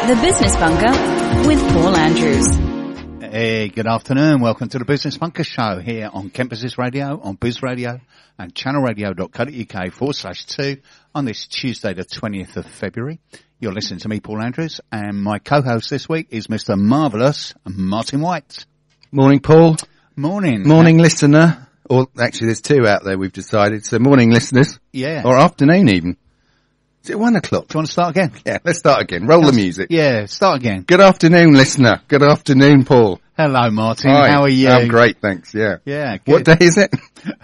The Business Bunker with Paul Andrews. Hey, good afternoon. Welcome to the Business Bunker Show here on Kent Business Radio, on Biz Radio and channelradio.co.uk/2 on this Tuesday the 20th of February. You're listening to me, Paul Andrews, and my co-host this week is Mr. Marvellous Martin White. Morning, Paul. Morning. Morning, listener. Or actually, there's two out there, we've decided. So morning, listeners. Yeah. Or afternoon, even. Is it 1 o'clock? Do you want to start again? Yeah, let's start again. Roll the music. Yeah, start again. Good afternoon, listener. Good afternoon, Paul. Hello, Martin. Hi. How are you? I'm great, thanks. Yeah. Yeah, good. What day is it?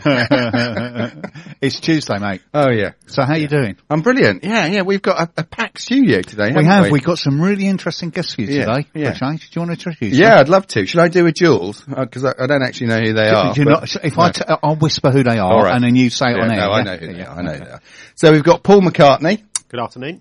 It's Tuesday, mate. Oh, yeah. So how you doing? I'm brilliant. Yeah. We've got a packed studio today, haven't we? We've got some really interesting guests for you today. Yeah. Okay. Do you want to introduce them? Yeah, I'd love to. Should I do a Jules? Because I don't actually know who they are. Do you not, I'll whisper who they are, right, and then you say it on air. No, I know who they are. I know who they are. So we've got Paul McCartney. Good afternoon.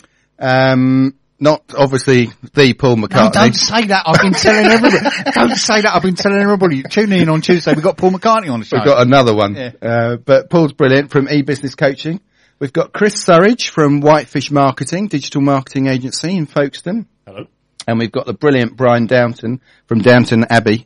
Not obviously the Paul McCartney. No, don't say that. I've been telling everybody. Don't say that. I've been telling everybody. Tune in on Tuesday. We've got Paul McCartney on the show. We've got another one. Yeah. But Paul's brilliant from e-business coaching. We've got Chris Surridge from Whitefish Marketing, digital marketing agency in Folkestone. Hello. And we've got the brilliant Brian Downton from Downton Alley,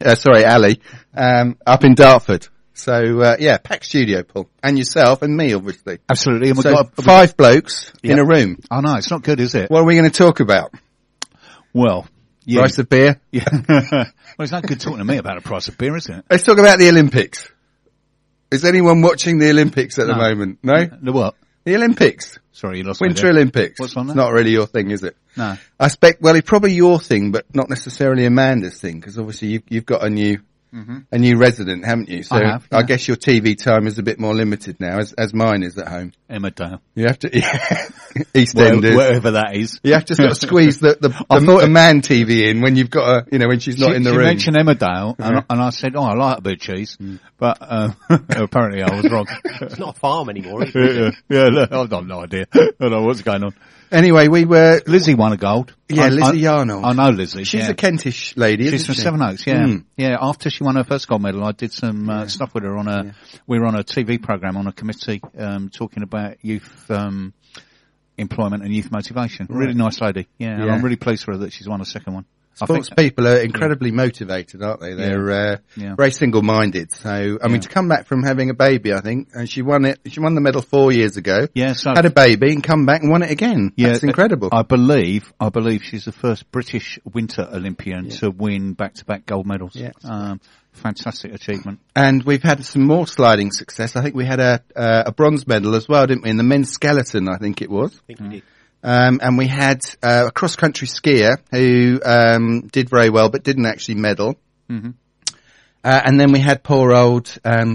up in Dartford. So, packed studio, Paul. And yourself and me, obviously. Absolutely. And we've So got five blokes in a room. Oh no, it's not good, is it? What are we going to talk about? Well, yeah. Price of beer? Yeah. Well, it's not good talking to me about the price of beer, is it? Let's talk about the Olympics. Is anyone watching the Olympics at the moment? No? The what? The Olympics. Sorry, you lost me Winter there. Olympics. What's on that? Not really your thing, is it? No. I expect, well, it's probably your thing, but not necessarily Amanda's thing, because obviously you've got a new resident, haven't you? So I have, yeah. I guess your TV time is a bit more limited now, as mine is at home. Emmerdale. You have to, EastEnders. Whatever that is. You have to sort of squeeze the man TV in when you've got when she's not in the room. She mentioned Emmerdale, and I said, I like a bit of cheese, but apparently I was wrong. It's not a farm anymore, is it? Yeah, look, I've got no idea. I don't know what's going on. Anyway, Lizzie won a gold. Yeah, Lizzie Yarnold. I know Lizzie. She's a Kentish lady, She's from Sevenoaks, yeah. Yeah, after she won her first gold medal, I did some stuff with her we were on a TV programme on a committee, talking about youth, employment and youth motivation. Right. Really nice lady. Yeah, and I'm really pleased for her that she's won a second one. Sports people are incredibly motivated, aren't they? They're very single-minded. So, I mean, to come back from having a baby, I think, and she won the medal 4 years ago. Yeah, so had a baby and come back and won it again. Yeah, that's incredible. I believe she's the first British Winter Olympian to win back-to-back gold medals. Yeah. Fantastic achievement. And we've had some more sliding success. I think we had a bronze medal as well, didn't we? In the men's skeleton, I think it was. I think we did. And we had a cross-country skier who did very well but didn't actually medal. Mm-hmm. And then we had poor old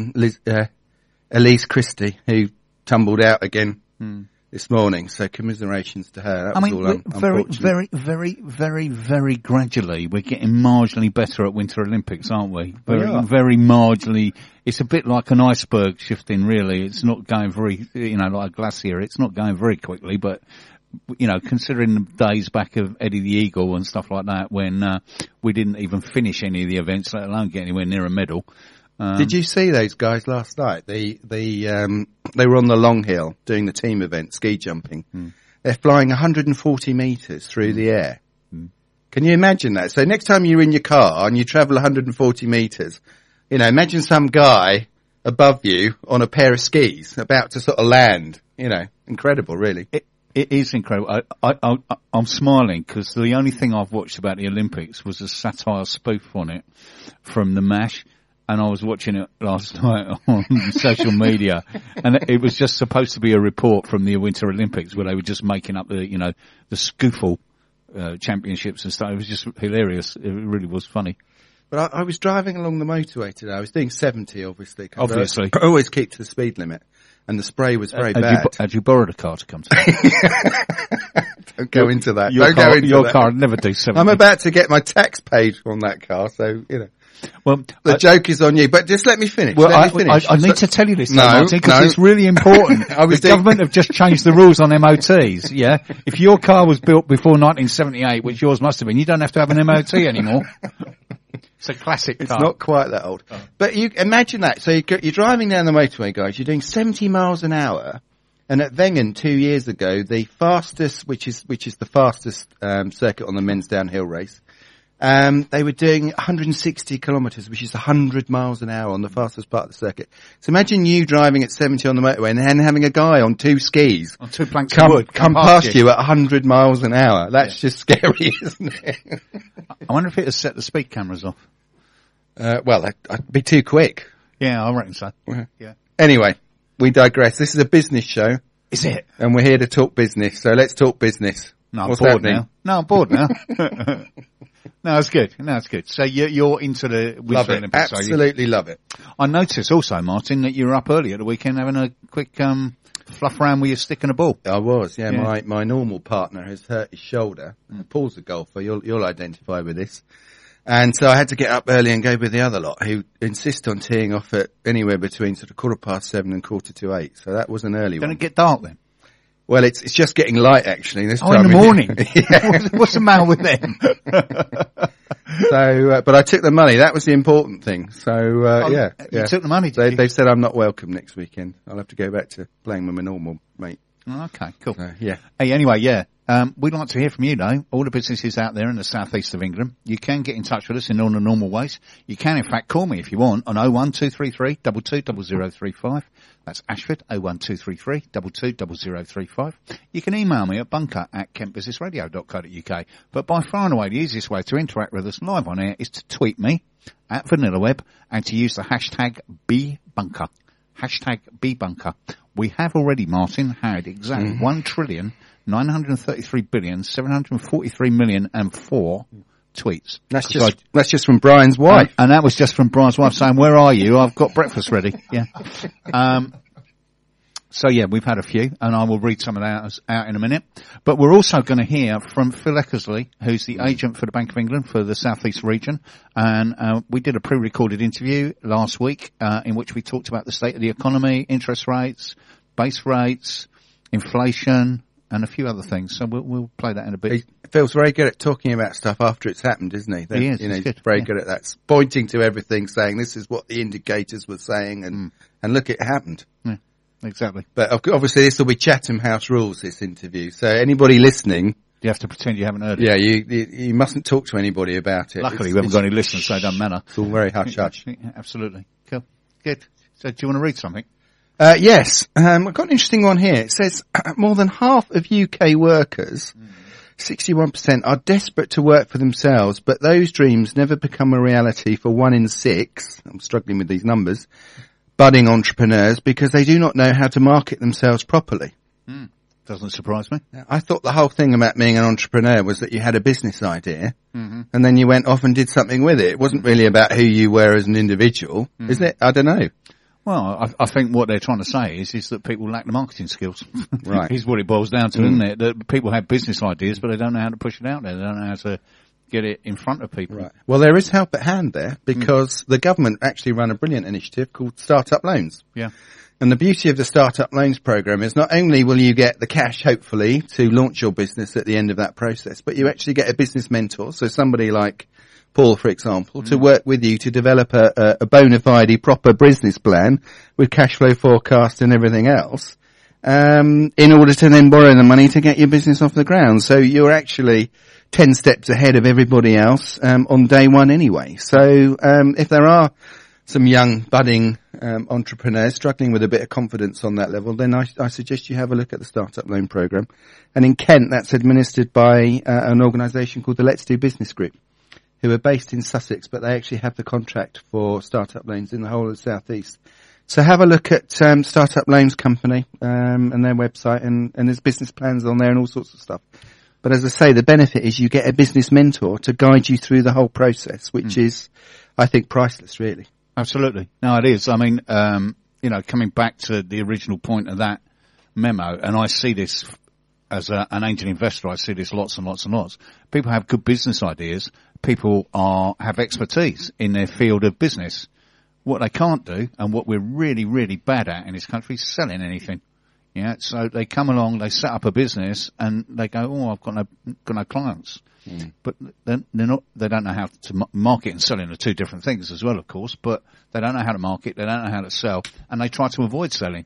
Elise Christie, who tumbled out again this morning. So commiserations to her. That was all unfortunate. Very gradually, we're getting marginally better at Winter Olympics, aren't we? Very marginally. It's a bit like an iceberg shifting, really. It's not going very, like a glacier. It's not going very quickly, but considering the days back of Eddie the Eagle and stuff like that, when we didn't even finish any of the events, let alone get anywhere near a medal. Did you see those guys last night? They were on the long hill doing the team event, ski jumping. They're flying 140 metres through the air. Can you imagine that? So next time you're in your car and you travel 140 metres, imagine some guy above you on a pair of skis about to sort of land. Incredible, really. It is incredible. I'm smiling because the only thing I've watched about the Olympics was a satire spoof on it from the MASH, and I was watching it last night on social media, and it was just supposed to be a report from the Winter Olympics where they were just making up the skiffle championships and stuff. It was just hilarious. It really was funny. But I was driving along the motorway today. I was doing 70, obviously. Obviously. I always keep to the speed limit. And the spray was very bad. Had you borrowed a car to come to? Don't go into that. Your car never do 70. I'm about to get my tax paid on that car, so, Well, the joke is on you, but just let me finish. Well, I need to tell you this, Martin, because it's really important. The government have just changed the rules on MOTs, yeah? If your car was built before 1978, which yours must have been, you don't have to have an MOT anymore. It's a classic car. It's not quite that old. Oh. But you imagine that. So you're driving down the motorway, guys. You're doing 70 miles an hour And at Wengen 2 years ago, the fastest, which is the fastest circuit on the men's downhill race, they were doing 160 kilometres, which is 100 miles an hour on the fastest part of the circuit. So imagine you driving at 70 on the motorway and then having a guy on 2 skis on 2 planks of wood come past you at 100 miles an hour. That's just scary, isn't it? I wonder if it has set the speed cameras off. Well, I'd be too quick. Yeah, I reckon so. Yeah. Anyway, we digress. This is a business show. Is it? And we're here to talk business. So let's talk business. No, I'm What's bored happening? now. No, I'm bored now. No, it's good. No, it's good. So you're into the Love Winter it. Olympics, are you? Absolutely love it. I noticed also, Martin, that you were up early at the weekend having a quick fluff around with your stick and a ball. I was, yeah. Yeah. My normal partner has hurt his shoulder. Paul's a golfer. You'll identify with this. And so I had to get up early and go with the other lot who insist on teeing off at anywhere between sort of 7:15 and 7:45. So that was an early Going one. to get dark then? Well, it's just getting light actually this Oh, time. in the of year. morning? Yeah. What's the matter with them? So, but I took the money. That was the important thing. So, yeah. You took the money, did you? They've said I'm not welcome next weekend. I'll have to go back to playing with my normal mate. Okay, cool. So, yeah. Hey, anyway, yeah. We'd like to hear from you, though. All the businesses out there in the southeast of England. You can get in touch with us in all the normal ways. You can, in fact, call me if you want on 01233 220035. That's Ashford, 01233 220035. You can email me at bunker@kentbusinessradio.co.uk. But by far and away, the easiest way to interact with us live on air is to tweet me at VanillaWeb and to use the hashtag #BBunker. Hashtag #BBunker. We have already, Martin, had exactly 1,933,743,000,004 tweets. That's just from Brian's wife. And that was just from Brian's wife saying, "Where are you? I've got breakfast ready." Yeah. So yeah, we've had a few, and I will read some of that out in a minute. But we're also going to hear from Phil Eckersley, who's the agent for the Bank of England for the South East region. And we did a pre-recorded interview last week in which we talked about the state of the economy, interest rates, base rates, inflation, and a few other things. So we'll play that in a bit. He feels very good at talking about stuff after it's happened, isn't he? He is. He's Good. very Yeah. good at that. Pointing to everything, saying this is what the indicators were saying, and look, it happened. Yeah, exactly. But obviously this will be Chatham House rules, this interview. So anybody listening, You have to pretend you haven't heard it. yeah, you mustn't talk to anybody about it. Luckily, we haven't got any listeners, so it doesn't matter. It's all very hush-hush. Yeah, absolutely. Cool. Good. So do you want to read something? Yes, I've got an interesting one here. It says more than half of UK workers, 61%, are desperate to work for themselves, but those dreams never become a reality for 1 in 6. I'm struggling with these numbers. Budding entrepreneurs because they do not know how to market themselves properly. Doesn't surprise me. I thought the whole thing about being an entrepreneur was that you had a business idea and then you went off and did something with it. It wasn't really about who you were as an individual, is it? I don't know. Well, I think what they're trying to say is that people lack the marketing skills. Right. Is what it boils down to, isn't it? That people have business ideas, but they don't know how to push it out there. They don't know how to get it in front of people. Right. Well, there is help at hand there because the government actually run a brilliant initiative called Startup Loans. Yeah. And the beauty of the Startup Loans program is not only will you get the cash, hopefully, to launch your business at the end of that process, but you actually get a business mentor. So somebody like Paul, for example, to work with you to develop a bona fide, proper business plan with cash flow forecast and everything else, in order to then borrow the money to get your business off the ground. So you're actually 10 steps ahead of everybody else, on day one anyway. So, if there are some young budding, entrepreneurs struggling with a bit of confidence on that level, then I suggest you have a look at the Startup Loan Programme. And in Kent, that's administered by an organisation called the Let's Do Business Group, who are based in Sussex, but they actually have the contract for startup loans in the whole of the South East. So have a look at Startup Loans Company and their website, and there's business plans on there and all sorts of stuff. But as I say, the benefit is you get a business mentor to guide you through the whole process, which is, I think, priceless, really. Absolutely. No, it is. I mean, coming back to the original point of that memo, and I see this as an angel investor, I see this lots and lots and lots. People have good business ideas. People have expertise in their field of business. What they can't do, and what we're really, really bad at in this country, is selling anything. Yeah, so they come along, they set up a business, and they go, "Oh, I've got no clients." But they don't know how to market and selling are two different things as well, of course. But they don't know how to market, they don't know how to sell, and they try to avoid selling.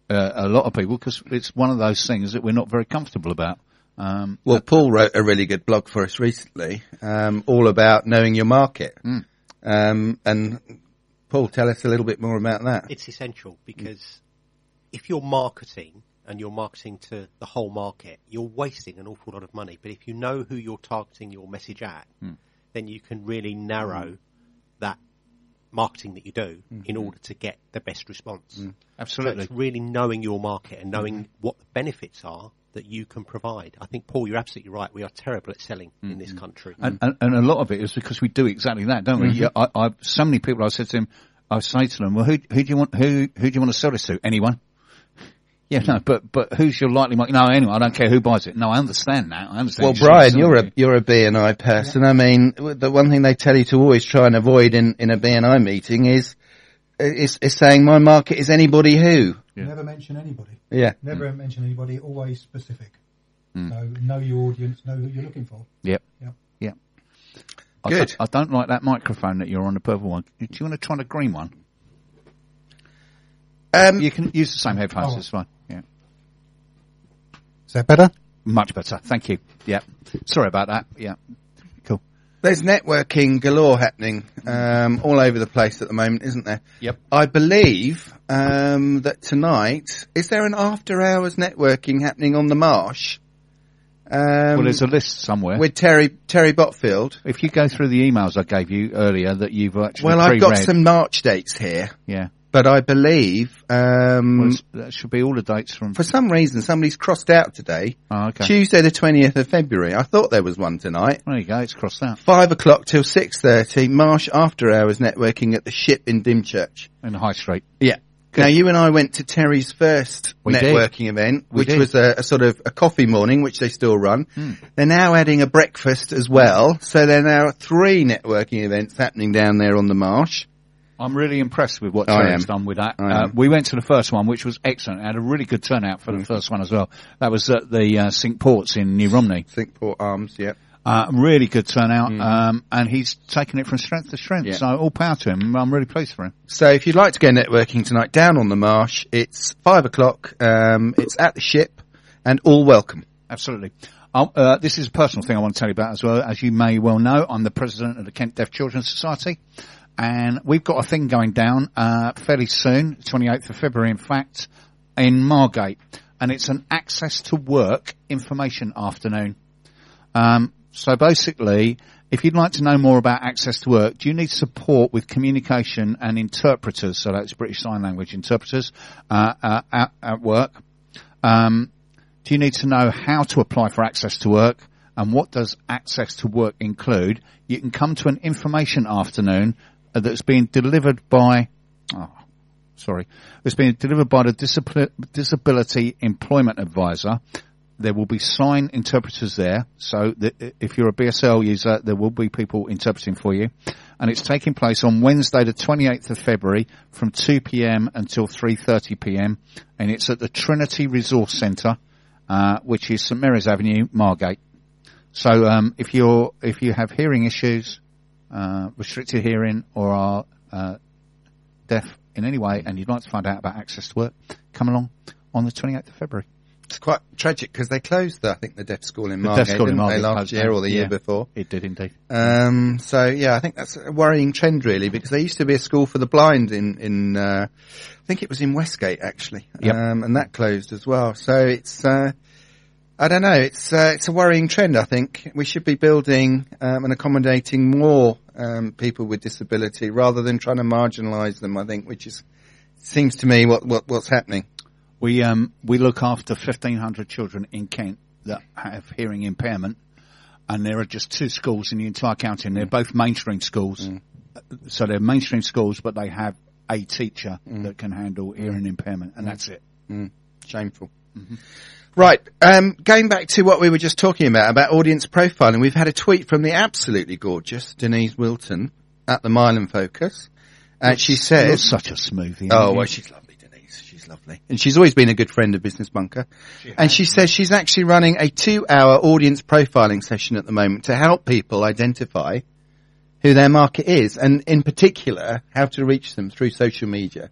a lot of people because it's one of those things that we're not very comfortable about. Well, Paul wrote a really good blog for us recently, all about knowing your market. And Paul, tell us a little bit more about that. It's essential because if you're marketing and you're marketing to the whole market, you're wasting an awful lot of money. But if you know who you're targeting your message at, then you can really narrow that marketing that you do in order to get the best response. Absolutely. So it's really knowing your market and knowing what the benefits are that you can provide. I think, Paul, you're absolutely right. We are terrible at selling in this country. And a lot of it is because we do exactly that, don't we? Yeah, so many people, I say to them, well, who do you want to sell this to? Anyone? Yeah, no, but who's your likely market? No, anyone. I don't care who buys it. No, I understand that. I understand. Well, Brian, you're a B&I person. I mean, the one thing they tell you to always try and avoid in a B&I meeting is saying my market is anybody who. Yeah. Never mention anybody. Yeah. Never mention anybody, always specific. So know your audience, know who you're looking for. Yep. Good. I don't like that microphone that you're on, the purple one. Do you want to try the green one? You can use the same headphones, it's fine. Yeah. Is that better? Much better, thank you. Yeah. Sorry about that. Yeah. Cool. There's networking galore happening all over the place at the moment, isn't there? Yep. I believe that tonight, is there an after-hours networking happening on the Marsh? Well, there's a list somewhere. With Terry Botfield. If you go through the emails I gave you earlier that you've actually Well, I've pre-read. got some March dates here. Yeah. But I believe that should be all the dates from... For some reason, somebody's crossed out today. Oh, okay. Tuesday the 20th of February. I thought there was one tonight. There you go, it's crossed out. 5 o'clock till 6:30, Marsh After Hours networking at the Ship in Dymchurch. In the High Street. Yeah. Good. Now, you and I went to Terry's first networking event, which was a sort of a coffee morning, which they still run. They're now adding a breakfast as well. So there are now 3 networking events happening down there on the Marsh. I'm really impressed with what Terry's done with that. We went to the first one, which was excellent. It had a really good turnout for the first one as well. That was at the Cinque Ports in New Romney. Cinque Port Arms, yeah. Really good turnout, and he's taken it from strength to strength. Yeah. So all power to him. I'm really pleased for him. So if you'd like to go networking tonight down on the Marsh, it's 5 o'clock. It's at the Ship, and all welcome. Absolutely. This is a personal thing I want to tell you about as well. As you may well know, I'm the president of the Kent Deaf Children's Society. And we've got a thing going down fairly soon, 28th of February, in fact, in Margate. And it's an access to work information afternoon. So basically, if you'd like to know more about access to work, do you need support with communication and interpreters? So that's British Sign Language interpreters at work. Do you need to know how to apply for access to work? And what does access to work include? You can come to an information afternoon that's being delivered by, it's being delivered by the Disability Employment Advisor. There will be sign interpreters there, so that if you're a BSL user, there will be people interpreting for you. And it's taking place on Wednesday the 28th of February from 2 p.m. until 3:30 p.m. And it's at the Trinity Resource Centre, which is St Mary's Avenue, Margate. So if you have hearing issues, restricted hearing, or are deaf in any way, and you'd like to find out about access to work, come along on the 28th of February. It's quite tragic because they closed, I think, the deaf school in Margate, didn't they, last year or the year before? It did indeed. So yeah, I think that's a worrying trend really, because there used to be a school for the blind in I think it was in Westgate actually, and that closed as well. So it's I don't know. It's a worrying trend. I think we should be building and accommodating more people with disability rather than trying to marginalise them. I think, which seems to me what's happening. We look after 1,500 children in Kent that have hearing impairment, and there are just 2 schools in the entire county, and they're both mainstream schools. So they're mainstream schools, but they have a teacher that can handle hearing impairment, and that's it. Shameful. Right, going back to what we were just talking about audience profiling, we've had a tweet from the absolutely gorgeous Denise Wilton at the Milan Focus. She says... You're such a smoothie. Oh, well, she's lovely, Denise. She's lovely. And she's always been a good friend of Business Bunker. And she says she's actually running a 2-hour audience profiling session at the moment to help people identify who their market is, and in particular, how to reach them through social media.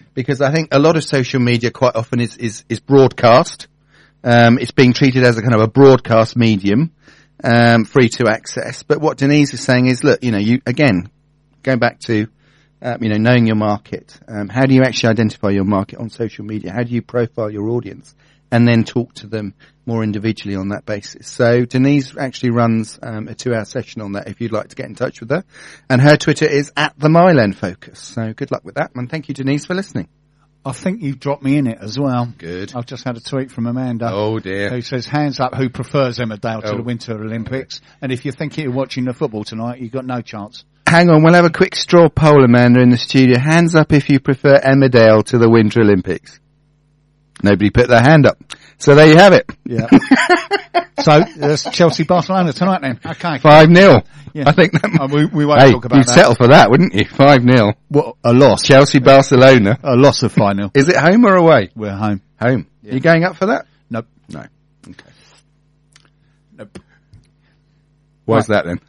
because I think a lot of social media quite often is broadcast. It's being treated as a kind of a broadcast medium, free to access. But what Denise is saying is, look, you again, going back to, knowing your market. How do you actually identify your market on social media? How do you profile your audience? And then talk to them more individually on that basis. So Denise actually runs a 2-hour session on that if you'd like to get in touch with her. And her Twitter is @TheMylandFocus. So good luck with that. And thank you, Denise, for listening. I think you've dropped me in it as well. Good. I've just had a tweet from Amanda. Oh dear. Who says, hands up who prefers Emmerdale to the Winter Olympics. And if you're thinking of watching the football tonight, you've got no chance. Hang on, we'll have a quick straw poll, Amanda, in the studio. Hands up if you prefer Emmerdale to the Winter Olympics. Nobody put their hand up. So there you have it. Yeah. So there's Chelsea-Barcelona tonight then. Okay. 5-0. Yeah. I think that we won't talk about you'd that. settle for that, wouldn't you? 5-0. What, a loss? Chelsea-Barcelona. A loss of 5-0. Is it home or away? We're home. Home. Yeah. You going up for that? Nope. No. Okay. Nope. Why's that then?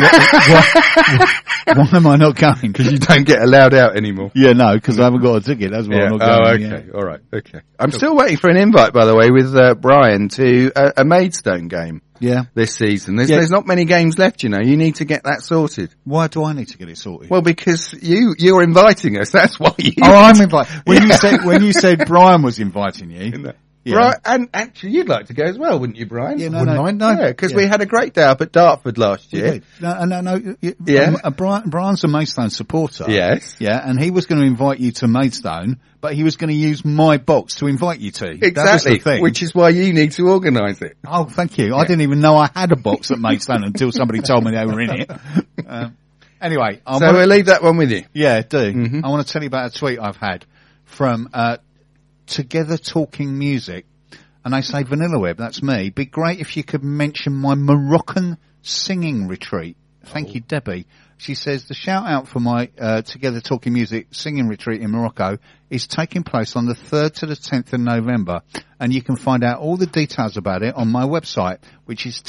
Why am I not going? Because you don't get allowed out anymore. Yeah, no, because I haven't got a ticket. That's why I'm not going. Oh, okay. All right. Okay. I'm still waiting for an invite, by the way, with Brian to a Maidstone game Yeah. this season. Yeah. There's not many games left, you need to get that sorted. Why do I need to get it sorted? Well, because you're inviting us. That's why you. Oh, I'm invited. When you said Brian was inviting you. Yeah. Right, and actually, you'd like to go as well, wouldn't you, Brian? Yeah, no, Wouldn't no. mind, no. Yeah, because we Yeah. had a great day up at Dartford last year. No. Yeah. Brian's a Maidstone supporter. Yes. Yeah, and he was going to invite you to Maidstone, but he was going to use my box to invite you to. That was Exactly, the thing. which is why you need to organise it. Oh, thank you. I didn't even know I had a box at Maidstone until somebody told me they were in it. Anyway. So we'll leave that one with you. Yeah, do. Mm-hmm. I want to tell you about a tweet I've had from Together Talking Music. And they say, Vanilla Web, that's me. Be great if you could mention my Moroccan singing retreat. Thank you, Debbie. She says, the shout out for my Together Talking Music singing retreat in Morocco is taking place on the 3rd to the 10th of November. And you can find out all the details about it on my website, which is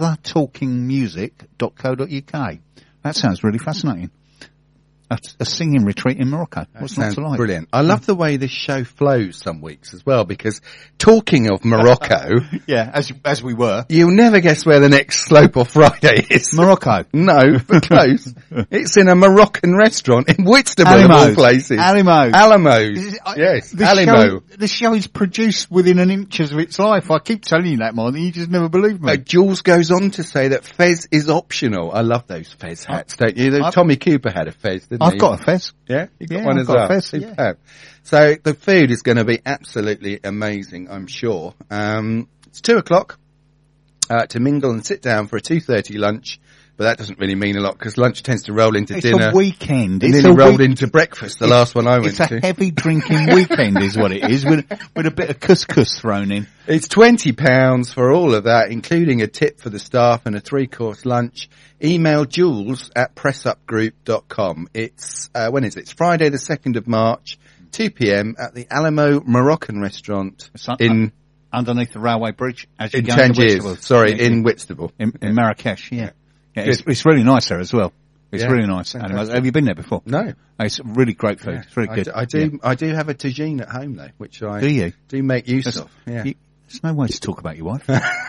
togethertalkingmusic.co.uk. That sounds really fascinating. A singing retreat in Morocco. What's not Sounds to like? brilliant. I love the way this show flows some weeks as well, because talking of Morocco, Yeah, as we were. you'll never guess where the next Slope or Friday is. Morocco. No, but close. It's in a Moroccan restaurant in Whitstable of all places. Alamos. Yes, Alamo. This show is produced within an inches of its life. I keep telling you that, Martin. You just never believe me. Jules goes on to say that fez is optional. I love those fez hats, don't you? Tommy Cooper had a fez, didn't he? I've got a fez. Yeah? You got Yeah, one I've as got a well. fez, Superb. yeah. So the food is going to be absolutely amazing, I'm sure. It's 2:00 to mingle and sit down for a 2:30 lunch, but that doesn't really mean a lot because lunch tends to roll into It's dinner. a weekend. And It's then a it rolled week- into breakfast, the last one I went It's a to. heavy drinking weekend is what it is, with a bit of couscous thrown in. It's £20 for all of that, including a tip for the staff and a 3-course lunch. Email Jules at pressupgroup.com. It's, when is it? It's Friday the 2nd of March, 2 p.m. at the Alamo Moroccan restaurant in Underneath the railway bridge as you go into Tangiers. Whitstable. Sorry, Yeah, in Whitstable. in Marrakesh, yeah. Yeah, Good. it's really nice there as well. It's Yeah, really nice. fantastic. Have you been there before? No. It's really great food. It's really good. I do have a tagine at home though, which I Do you? do make use There's- of. Yeah. There's no way to talk about your wife.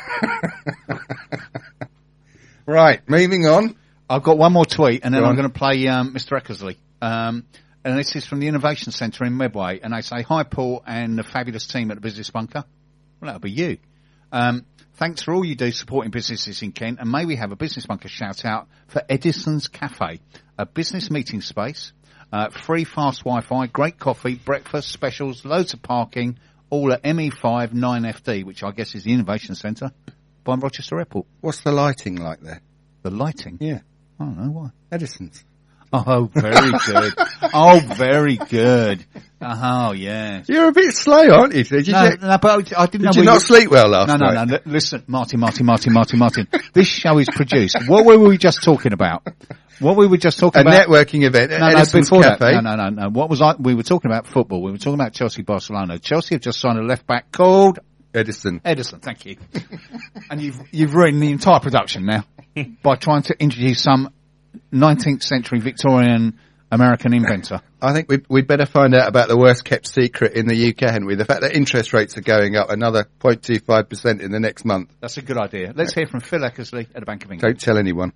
Right, moving on. I've got one more tweet, and then Go I'm on. going to play Mr. Eckersley. And this is from the Innovation Centre in Medway, and they say, hi, Paul, and the fabulous team at the Business Bunker. Well, that'll be you. Thanks for all you do supporting businesses in Kent, and may we have a Business Bunker shout-out for Edison's Cafe, a business meeting space, free fast Wi-Fi, great coffee, breakfast, specials, loads of parking, all at ME5 9FD, which I guess is the Innovation Centre, by Rochester Airport. What's the lighting like there? The lighting? Yeah. I don't know why. Edison's. Oh, very good. Oh, very good. Oh, yeah. You're a bit slow, aren't you? Did you, No, but I didn't know. did you where not sleep well last No. night? Listen, Martin. This show is produced. What were we just talking about? What we were just talking A about. networking event at No, Edison's before Cafe. that. No. What was I? We were talking about football. We were talking about Chelsea-Barcelona. Chelsea have just signed a left back called Edison. Edison. Thank you. And you've ruined the entire production now by trying to introduce some 19th century Victorian American inventor. I think we'd better find out about the worst kept secret in the UK, hadn't we? The fact that interest rates are going up another 0.25% in the next month. That's a good idea. Let's hear from Phil Eckersley at the Bank of England. Don't tell anyone.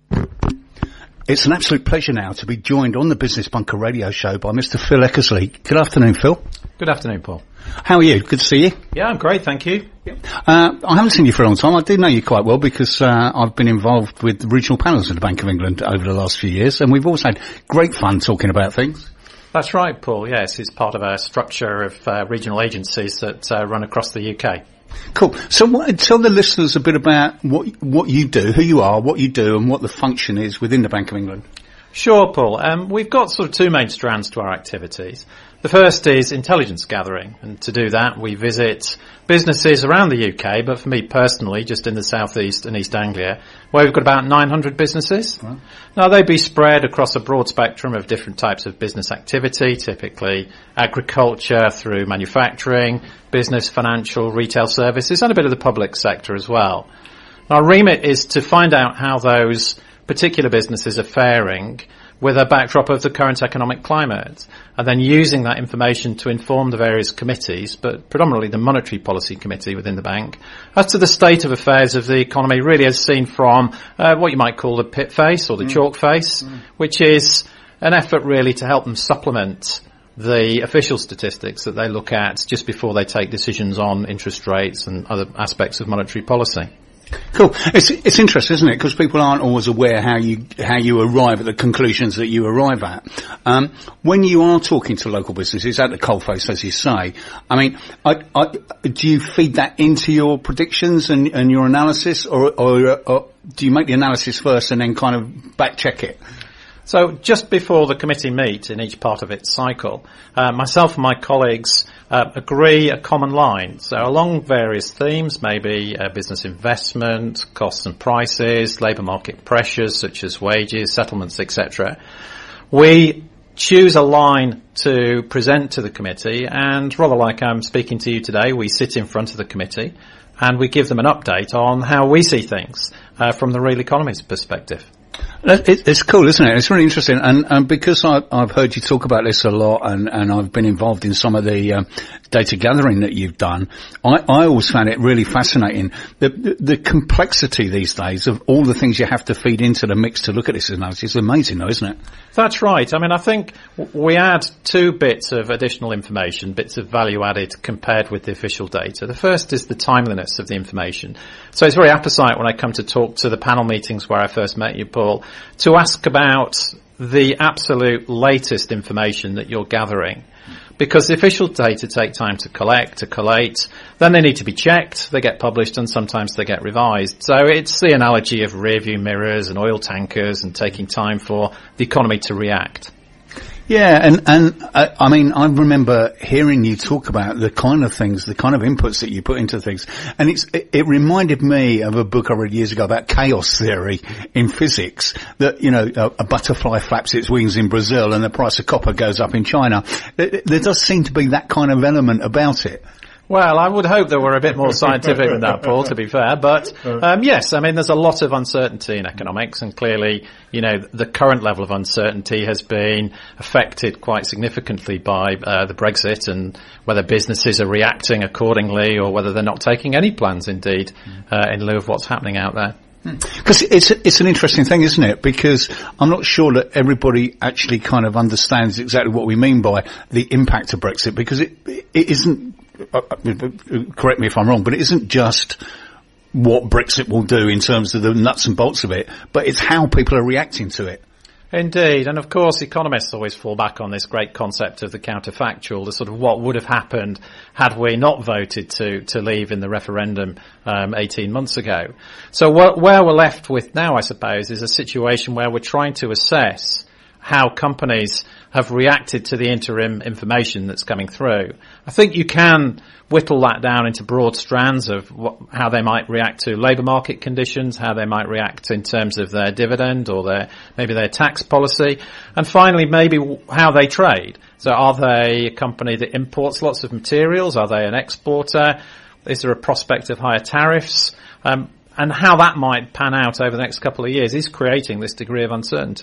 It's an absolute pleasure now to be joined on the Business Bunker radio show by Mr. Phil Eckersley. Good afternoon, Phil. Good afternoon, Paul. How are you? Good to see you. Yeah, I'm great, thank you. I haven't seen you for a long time. I do know you quite well because I've been involved with regional panels at the Bank of England over the last few years, and we've always had great fun talking about things. That's right, Paul. Yes, it's part of a structure of regional agencies that run across the UK. Cool. So tell the listeners a bit about what you do, who you are, what you do, and what the function is within the Bank of England. Sure, Paul. We've got sort of two main strands to our activities. The first is intelligence gathering, and to do that we visit businesses around the UK, but for me personally, just in the South East and East Anglia, where we've got about 900 businesses. Right. Now, they'd be spread across a broad spectrum of different types of business activity, typically agriculture through manufacturing, business, financial, retail services, and a bit of the public sector as well. Our remit is to find out how those particular businesses are faring with a backdrop of the current economic climate, and then using that information to inform the various committees, but predominantly the Monetary Policy Committee within the bank, as to the state of affairs of the economy, really as seen from what you might call the pit face or the chalk face, which is an effort really to help them supplement the official statistics that they look at just before they take decisions on interest rates and other aspects of monetary policy. Cool. It's interesting, isn't it? Because people aren't always aware how you arrive at the conclusions that you arrive at. When you are talking to local businesses at the coalface, as you say, I mean, do you feed that into your predictions and your analysis, or do you make the analysis first and then kind of back check it? So just before the committee meet in each part of its cycle, myself and my colleagues agree a common line. So along various themes, maybe business investment, costs and prices, labour market pressures such as wages, settlements, etc., we choose a line to present to the committee, and rather like I'm speaking to you today, we sit in front of the committee and we give them an update on how we see things from the real economy's perspective. It's cool, isn't it? It's really interesting, and because I've heard you talk about this a lot, and I've been involved in some of the data gathering that you've done, I always found it really fascinating, the complexity these days of all the things you have to feed into the mix to look at this analysis. It's amazing though, isn't it? That's right. I mean, I think we add two bits of additional information, bits of value added compared with the official data. The first is the timeliness of the information. So it's very apposite when I come to talk to the panel meetings where I first met you, Paul, to ask about the absolute latest information that you're gathering. Because the official data take time to collate, then they need to be checked, they get published, and sometimes they get revised. So it's the analogy of rearview mirrors and oil tankers and taking time for the economy to react. Yeah, and I mean, I remember hearing you talk about the kind of things, the kind of inputs that you put into things, and it reminded me of a book I read years ago about chaos theory in physics, that, you know, a butterfly flaps its wings in Brazil and the price of copper goes up in China. There does seem to be that kind of element about it. Well, I would hope that we're a bit more scientific than that, Paul, to be fair. But, yes, I mean, there's a lot of uncertainty in economics, and clearly, you know, the current level of uncertainty has been affected quite significantly by the Brexit, and whether businesses are reacting accordingly or whether they're not taking any plans, indeed, in lieu of what's happening out there. Because it's an interesting thing, isn't it? Because I'm not sure that everybody actually kind of understands exactly what we mean by the impact of Brexit, because it isn't, correct me if I'm wrong, but it isn't just what Brexit will do in terms of the nuts and bolts of it, but it's how people are reacting to it. Indeed, and of course economists always fall back on this great concept of the counterfactual, the sort of what would have happened had we not voted to leave in the referendum 18 months ago. So where we're left with now, I suppose, is a situation where we're trying to assess how companies have reacted to the interim information that's coming through. I think you can whittle that down into broad strands of how they might react to labour market conditions, how they might react in terms of their dividend or maybe their tax policy, and finally maybe how they trade. So are they a company that imports lots of materials? Are they an exporter? Is there a prospect of higher tariffs? And how that might pan out over the next couple of years is creating this degree of uncertainty.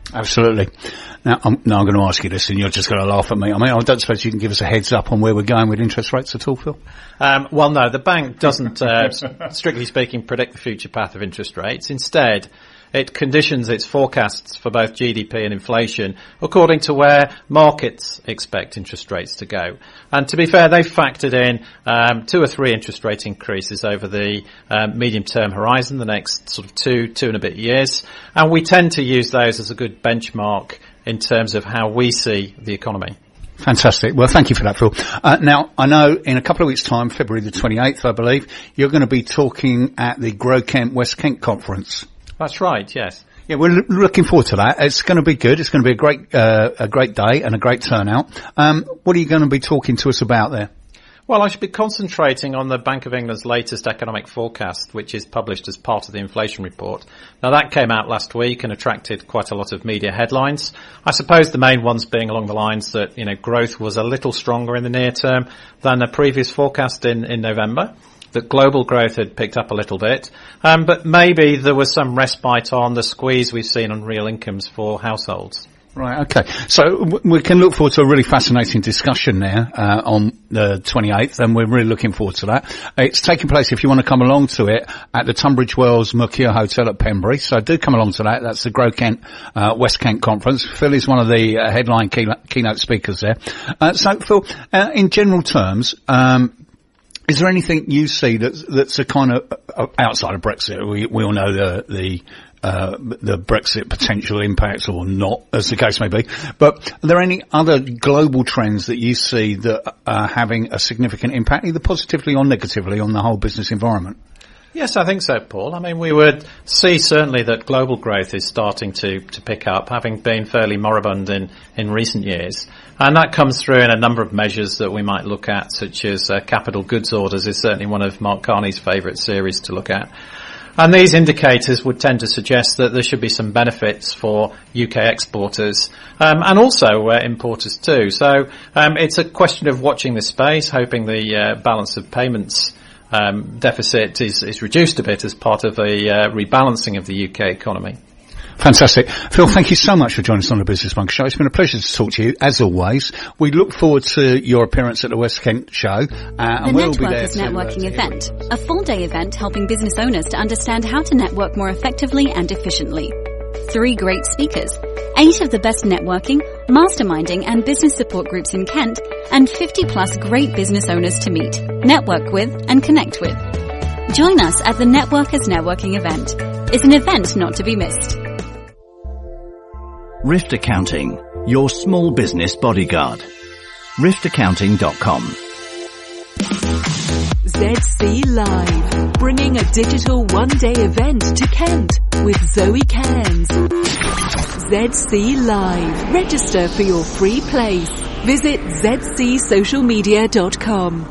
Absolutely. Now, I'm going to ask you this, and you're just going to laugh at me. I mean, I don't suppose you can give us a heads up on where we're going with interest rates at all, Phil? Well, no, the bank doesn't, strictly speaking, predict the future path of interest rates. Instead, it conditions its forecasts for both GDP and inflation according to where markets expect interest rates to go. And to be fair, they've factored in 2 or 3 interest rate increases over the medium-term horizon, the next sort of two and a bit years. And we tend to use those as a good benchmark in terms of how we see the economy. Fantastic. Well, thank you for that, Phil. Now, I know in a couple of weeks' time, February the 28th, I believe, you're going to be talking at the Grow Kent West Kent conference. That's right, yes. Yeah, we're looking forward to that. It's going to be good. It's going to be a great day and a great turnout. What are you going to be talking to us about there? Well, I should be concentrating on the Bank of England's latest economic forecast, which is published as part of the inflation report. Now, that came out last week and attracted quite a lot of media headlines. I suppose the main ones being along the lines that, growth was a little stronger in the near term than the previous forecast in November. That global growth had picked up a little bit, but maybe there was some respite on the squeeze we've seen on real incomes for households. Right, okay. So we can look forward to a really fascinating discussion there on the 28th, and we're really looking forward to that. It's taking place, if you want to come along to it, at the Tunbridge Wells Mercure Hotel at Pembury. So do come along to that. That's the Grow Kent West Kent conference. Phil is one of the headline keynote speakers there. So Phil, in general terms, is there anything you see that's a kind of outside of Brexit? We all know the Brexit potential impacts, or not, as the case may be. But are there any other global trends that you see that are having a significant impact, either positively or negatively, on the whole business environment? Yes, I think so, Paul. I mean, we would see certainly that global growth is starting to pick up, having been fairly moribund in recent years. And that comes through in a number of measures that we might look at, such as capital goods orders is certainly one of Mark Carney's favourite series to look at. And these indicators would tend to suggest that there should be some benefits for UK exporters, and also importers too. So it's a question of watching this space, hoping the balance of payments deficit is reduced a bit as part of a rebalancing of the UK economy. Fantastic. Phil, thank you so much for joining us on the Business Bunker Show. It's been a pleasure to talk to you, as always. We look forward to your appearance at the West Kent show. The we'll be there Networkers Networking event, a full-day event helping business owners to understand how to network more effectively and efficiently. 3 great speakers, 8 of the best networking, masterminding and business support groups in Kent, and 50-plus great business owners to meet, network with and connect with. Join us at the Networkers Networking event. It's an event not to be missed. Rift Accounting, your small business bodyguard. riftaccounting.com. ZC Live, bringing a digital one-day event to Kent with Zoe Cairns. ZC Live. Register for your free place. Visit zcsocialmedia.com.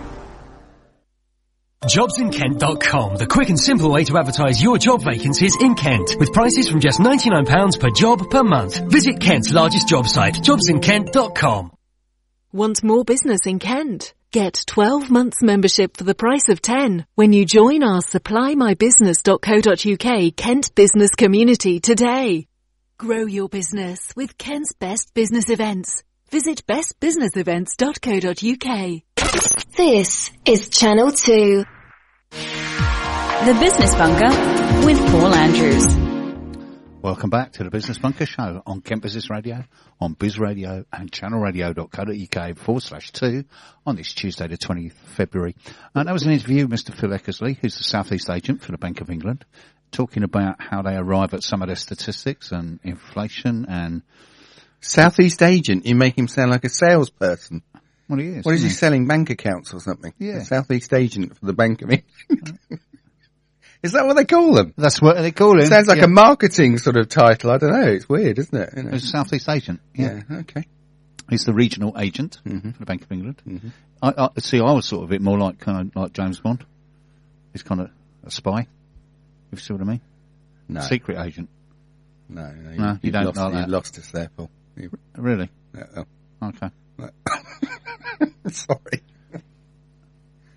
JobsInKent.com, the quick and simple way to advertise your job vacancies in Kent, with prices from just £99 per job per month. Visit Kent's largest job site, JobsInKent.com. Want more business in Kent? Get 12 months membership for the price of 10 when you join our supplyMyBusiness.co.uk Kent business community today. Grow your business with Kent's best business events. Visit bestbusinessevents.co.uk. This is Channel 2. The Business Bunker with Paul Andrews. Welcome back to the Business Bunker Show on Kent Business Radio, on Biz Radio and channelradio.co.uk/2 on this Tuesday the 20th February. And that was an interview with Mr. Phil Eckersley, who's the South East agent for the Bank of England, talking about how they arrive at some of their statistics and inflation and... South East agent? You make him sound like a salesperson. Well, he is. What is he selling? Bank accounts or something? Yeah. South East agent for the Bank of England. Is that what they call them? That's what they call him. It sounds like a marketing sort of title. I don't know. It's weird, isn't it? He's a South East agent. Yeah. Okay. He's the regional agent for the Bank of England. I was sort of a bit more like James Bond. He's kind of a spy. If you see what I mean? No. Secret agent. No, you don't know that. You lost us there, Paul. Really? Oh. Okay. Sorry.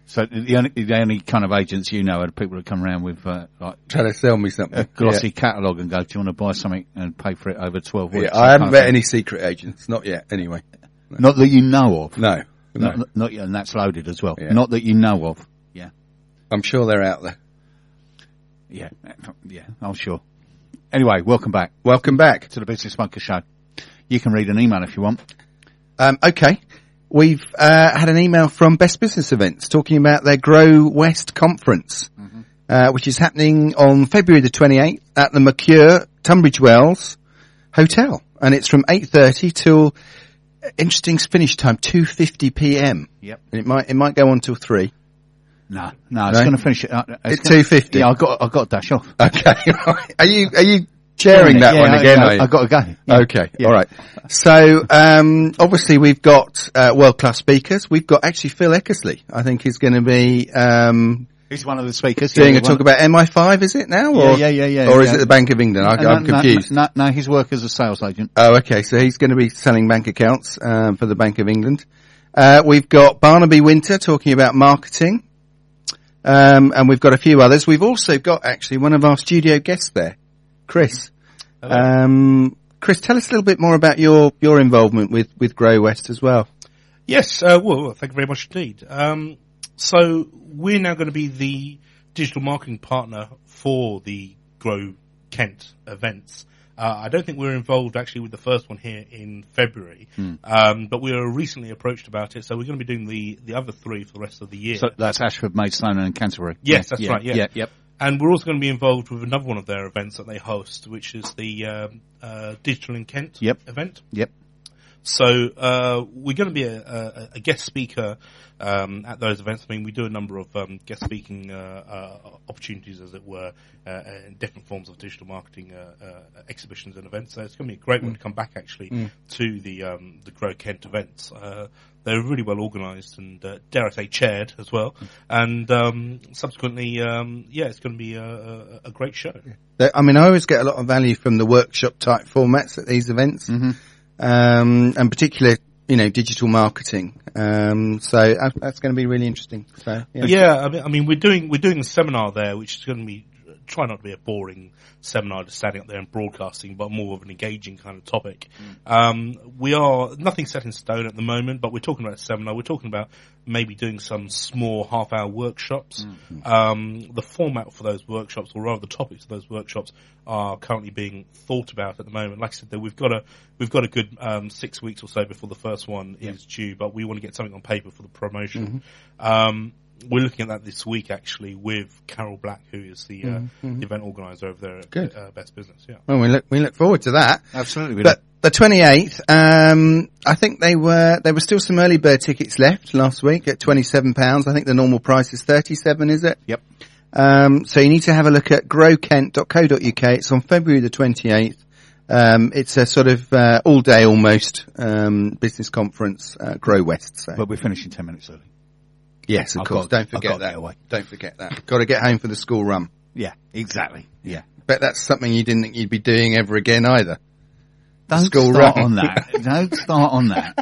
So the only kind of agents you know are the people that come around with like trying to sell me something, a glossy catalogue and go, "Do you want to buy something and pay for it over 12 weeks?" Yeah, I haven't met any secret agents, not yet. Anyway, not that you know of. No. Not yet, and that's loaded as well. Yeah. Not that you know of. Yeah, I'm sure they're out there. Yeah, I'm sure. Anyway, welcome back. Welcome back to the Business Bunker Show. You can read an email if you want. Okay. We've had an email from Best Business Events talking about their Grow West conference, which is happening on February the 28th at the Mercure Tunbridge Wells Hotel, and it's from 8:30 till interesting finish time 2:50 p.m. Yep. And it might go on till 3. No, it's going to finish it. It's 2:50. Yeah, I got to dash off. Okay. Are you chairing that one again? I got to go. Yeah. Okay. Yeah. All right. So, obviously we've got, world-class speakers. We've got actually Phil Eckersley, I think is going to be, he's one of the speakers. Doing a talk about MI5, is it now? Or, yeah. Or is it the Bank of England? I'm confused. No, his work as a sales agent. Oh, okay. So he's going to be selling bank accounts, for the Bank of England. We've got Barnaby Winter talking about marketing. And we've got a few others. We've also got actually one of our studio guests there, Chris. Chris, tell us a little bit more about your involvement with Grow West as well. Yes, well, thank you very much indeed. So we're now going to be the digital marketing partner for the Grow Kent events. I don't think we're involved actually with the first one here in February, but we were recently approached about it, so we're going to be doing the other 3 for the rest of the year. So that's Ashford, Maidstone and Canterbury. Yes, that's right, yeah. Yep. And we're also going to be involved with another one of their events that they host, which is the Digital in Kent event. Yep. So we're going to be a guest speaker at those events. I mean, we do a number of guest speaking opportunities, as it were, in different forms of digital marketing exhibitions and events. So it's going to be a great one to come back, actually, to the Grow Kent events. They're really well organised and, dare I say, chaired as well. And subsequently, it's going to be a great show. I mean, I always get a lot of value from the workshop type formats at these events. And particularly, digital marketing. So that's going to be really interesting. So, I mean, we're doing a seminar there, which is going to be, try not to be a boring seminar just standing up there and broadcasting, but more of an engaging kind of topic. We are nothing set in stone at the moment, but we're talking about a seminar. We're talking about maybe doing some small half-hour workshops. The format for those workshops, or rather the topics of those workshops, are currently being thought about at the moment. Like I said, we've got a good 6 weeks or so before the first one is due, but we want to get something on paper for the promotion. We're looking at that this week, actually, with Carol Black, who is the event organizer over there at Best Business. Yeah. Well, we look forward to that. Absolutely. But the 28th, I think there were still some early bird tickets left last week at £27. I think the normal price is £37, is it? Yep. So you need to have a look at growkent.co.uk. It's on February the 28th. It's a sort of all day almost business conference, Grow West. So. But we're finishing 10 minutes early. Yes, of course. Don't forget that. Don't forget that. Got to get home for the school run. Yeah, exactly. Yeah. Bet that's something you didn't think you'd be doing ever again either. Don't start on that. Don't start on that.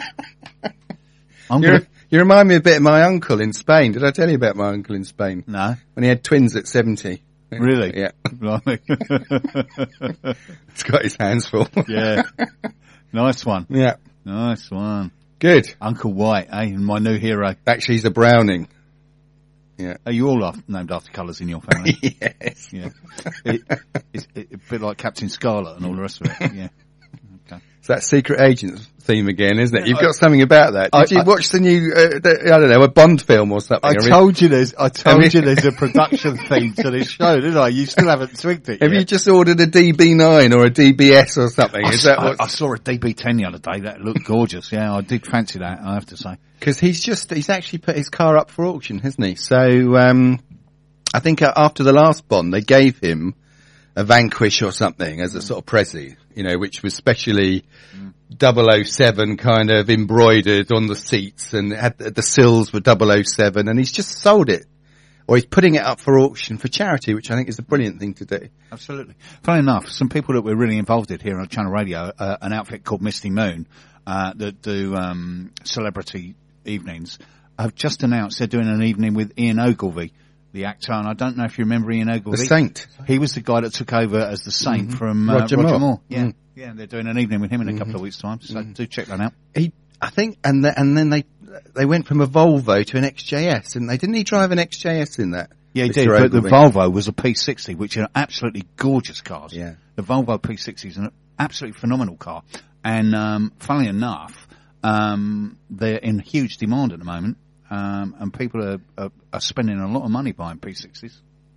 You remind me a bit of my uncle in Spain. Did I tell you about my uncle in Spain? No. When he had twins at 70. Really? Yeah. Blimey. He's got his hands full. Yeah. Nice one. Yeah. Nice one. Good. Uncle White, my new hero. Actually, he's a Browning. Yeah. Are you all named after colours in your family? Yes. Yeah. It's a bit like Captain Scarlet and all the rest of it. Yeah. Okay. It's that Secret Agents theme again, isn't it? You've got something about that. Did you watch the new, I don't know, a Bond film or something? I told you there's a production theme to this show, didn't I? You still haven't twigged it Have yet. you just ordered a DB9 or a DBS or something? I saw a DB10 the other day that looked gorgeous. Yeah, I did fancy that, I have to say. Because he's actually put his car up for auction, hasn't he? So, I think after the last Bond, they gave him a Vanquish or something as a sort of Prezi, which was specially 007 kind of embroidered on the seats, and it had the sills were 007, and he's just sold it. Or he's putting it up for auction for charity, which I think is a brilliant thing to do. Absolutely. Funny enough, some people that we're really involved in here on Channel Radio, an outfit called Misty Moon, that do celebrity evenings, have just announced they're doing an evening with Ian Ogilvy, the actor, and I don't know if you remember Ian Ogilvy. The Saint. He was the guy that took over as the Saint from Roger Moore. Yeah, yeah, they're doing an evening with him in a couple of weeks' time, so do check that out. I think, and then they went from a Volvo to an XJS, didn't they? Didn't he drive an XJS in that? Yeah, he did, but the Volvo was a P60, which are absolutely gorgeous cars. Yeah. The Volvo P60 is an absolutely phenomenal car. And, funnily enough, they're in huge demand at the moment. And people are spending a lot of money buying P60s.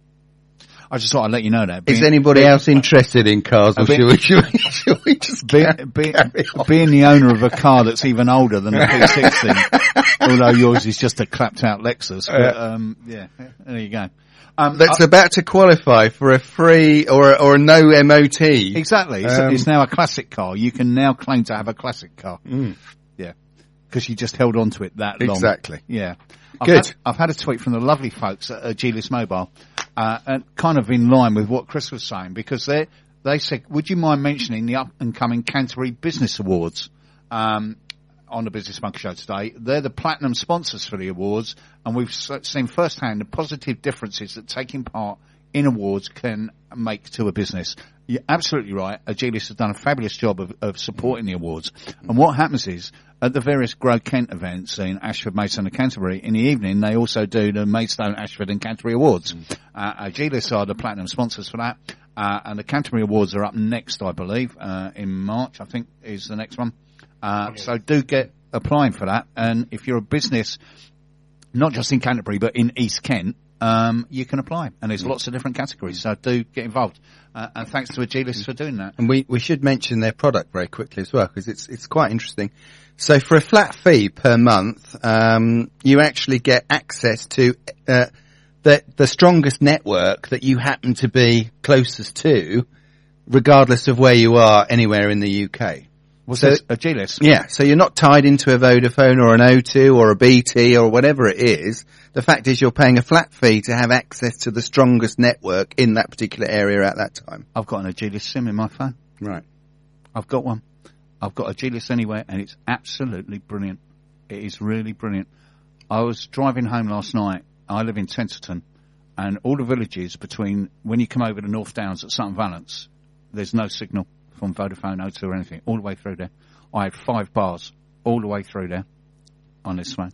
I just thought I'd let you know that. Is anybody else interested in cars, or should we just carry on? Being the owner of a car that's even older than the P60, although yours is just a clapped out Lexus. But, yeah, there you go. That's about to qualify for a free or a no MOT. Exactly. It's now a classic car. You can now claim to have a classic car. Yeah. Because you just held on to it that long. Exactly. Yeah. Good. I've had a tweet from the lovely folks at Agilis Mobile, and kind of in line with what Chris was saying, because they said, would you mind mentioning the up and coming Canterbury Business Awards, on the Business Monkey Show today? They're the platinum sponsors for the awards, and we've seen firsthand the positive differences that taking part in awards can make to a business. You're absolutely right. Agilis has done a fabulous job of supporting the awards. And what happens is, at the various Grow Kent events in Ashford, Maidstone and Canterbury, in the evening they also do the Maidstone, Ashford and Canterbury Awards. Agilis are the platinum sponsors for that. And the Canterbury Awards are up next, I believe, in March, I think is the next one. So do get applying for that. And if you're a business, not just in Canterbury, but in East Kent, you can apply. And there's lots of different categories. So do get involved. And thanks to Agilis for doing that. And we should mention their product very quickly as well, because it's quite interesting. So for a flat fee per month, you actually get access to, the strongest network that you happen to be closest to, regardless of where you are anywhere in the UK. So Agilis? Yeah, so you're not tied into a Vodafone or an O2 or a BT or whatever it is. The fact is you're paying a flat fee to have access to the strongest network in that particular area at that time. I've got an Agilis SIM in my phone. Right. I've got one. I've got Agilis Anywhere, and it's absolutely brilliant. It is really brilliant. I was driving home last night. I live in Tenterton, and all the villages between, when you come over the North Downs at Sutton Valence, there's no signal from Vodafone, O2 or anything, all the way through there. I had 5 bars all the way through there on this phone.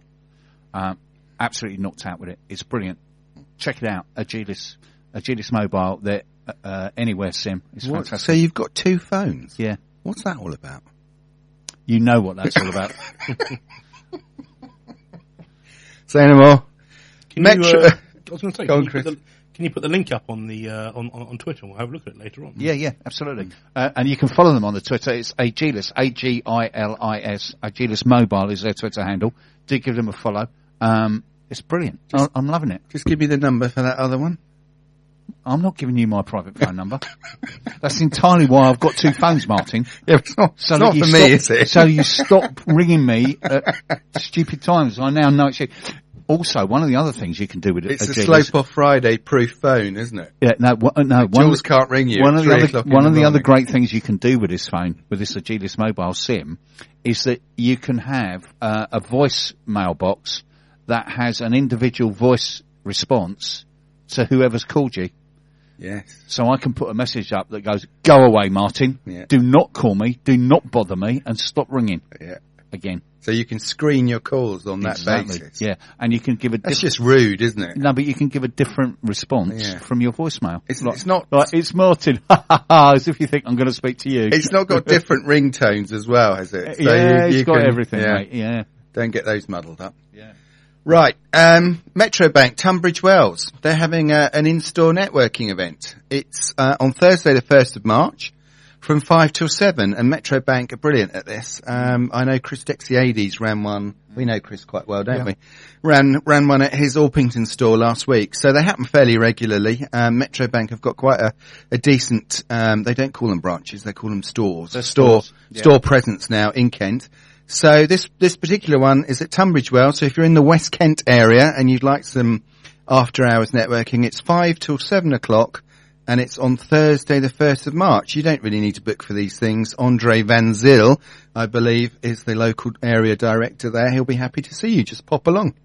Absolutely knocked out with it. It's brilliant. Check it out. Agilis Mobile, their Anywhere SIM. It's fantastic. So you've got 2 phones? Yeah. What's that all about? You know what that's all about. Say no more. I was going to say, can you put the link up on the on Twitter? We'll have a look at it later on. Yeah, absolutely. And you can follow them on the Twitter. It's Agilis, Agilis. Agilis Mobile is their Twitter handle. Do give them a follow. It's brilliant. I'm loving it. Just give me the number for that other one. I'm not giving you my private phone number. That's entirely why I've got 2 phones, Martin. Yeah, it's not for me, is it? So you stop ringing me at stupid times. I now know it's you. Also, one of the other things you can do with it, it's a Slope Off Friday proof phone, isn't it? Yeah, Jules can't ring you. One of the other great things you can do with this phone, with this Agilis Mobile SIM, is that you can have a voice mailbox that has an individual voice response to whoever's called you. Yes. So I can put a message up that goes, "Go away, Martin. Yeah. Do not call me. Do not bother me, and stop ringing." Yeah. Again. So you can screen your calls on that basis. Yeah, and you can give a. That's just rude, isn't it? No, but you can give a different response from your voicemail. It's not like it's Martin, as if you think I'm going to speak to you. It's not got different ringtones as well, has it? So it's got everything, mate. Yeah. Don't get those muddled up. Yeah. Right. Metrobank, Tunbridge Wells. They're having an in-store networking event. It's on Thursday, the 1st of March, from 5 till 7. And Metrobank are brilliant at this. I know Chris Dexiades ran one. We know Chris quite well, don't we? Ran one at his Orpington store last week. So they happen fairly regularly. Metrobank have got quite a decent, they don't call them branches, they call them stores. Store presence now in Kent. So this particular one is at Tunbridge Wells. So if you're in the West Kent area and you'd like some after hours networking, it's 5 till 7 o'clock and it's on Thursday the 1st of March. You don't really need to book for these things. Andre Van Zyl, I believe, is the local area director there. He'll be happy to see you. Just pop along.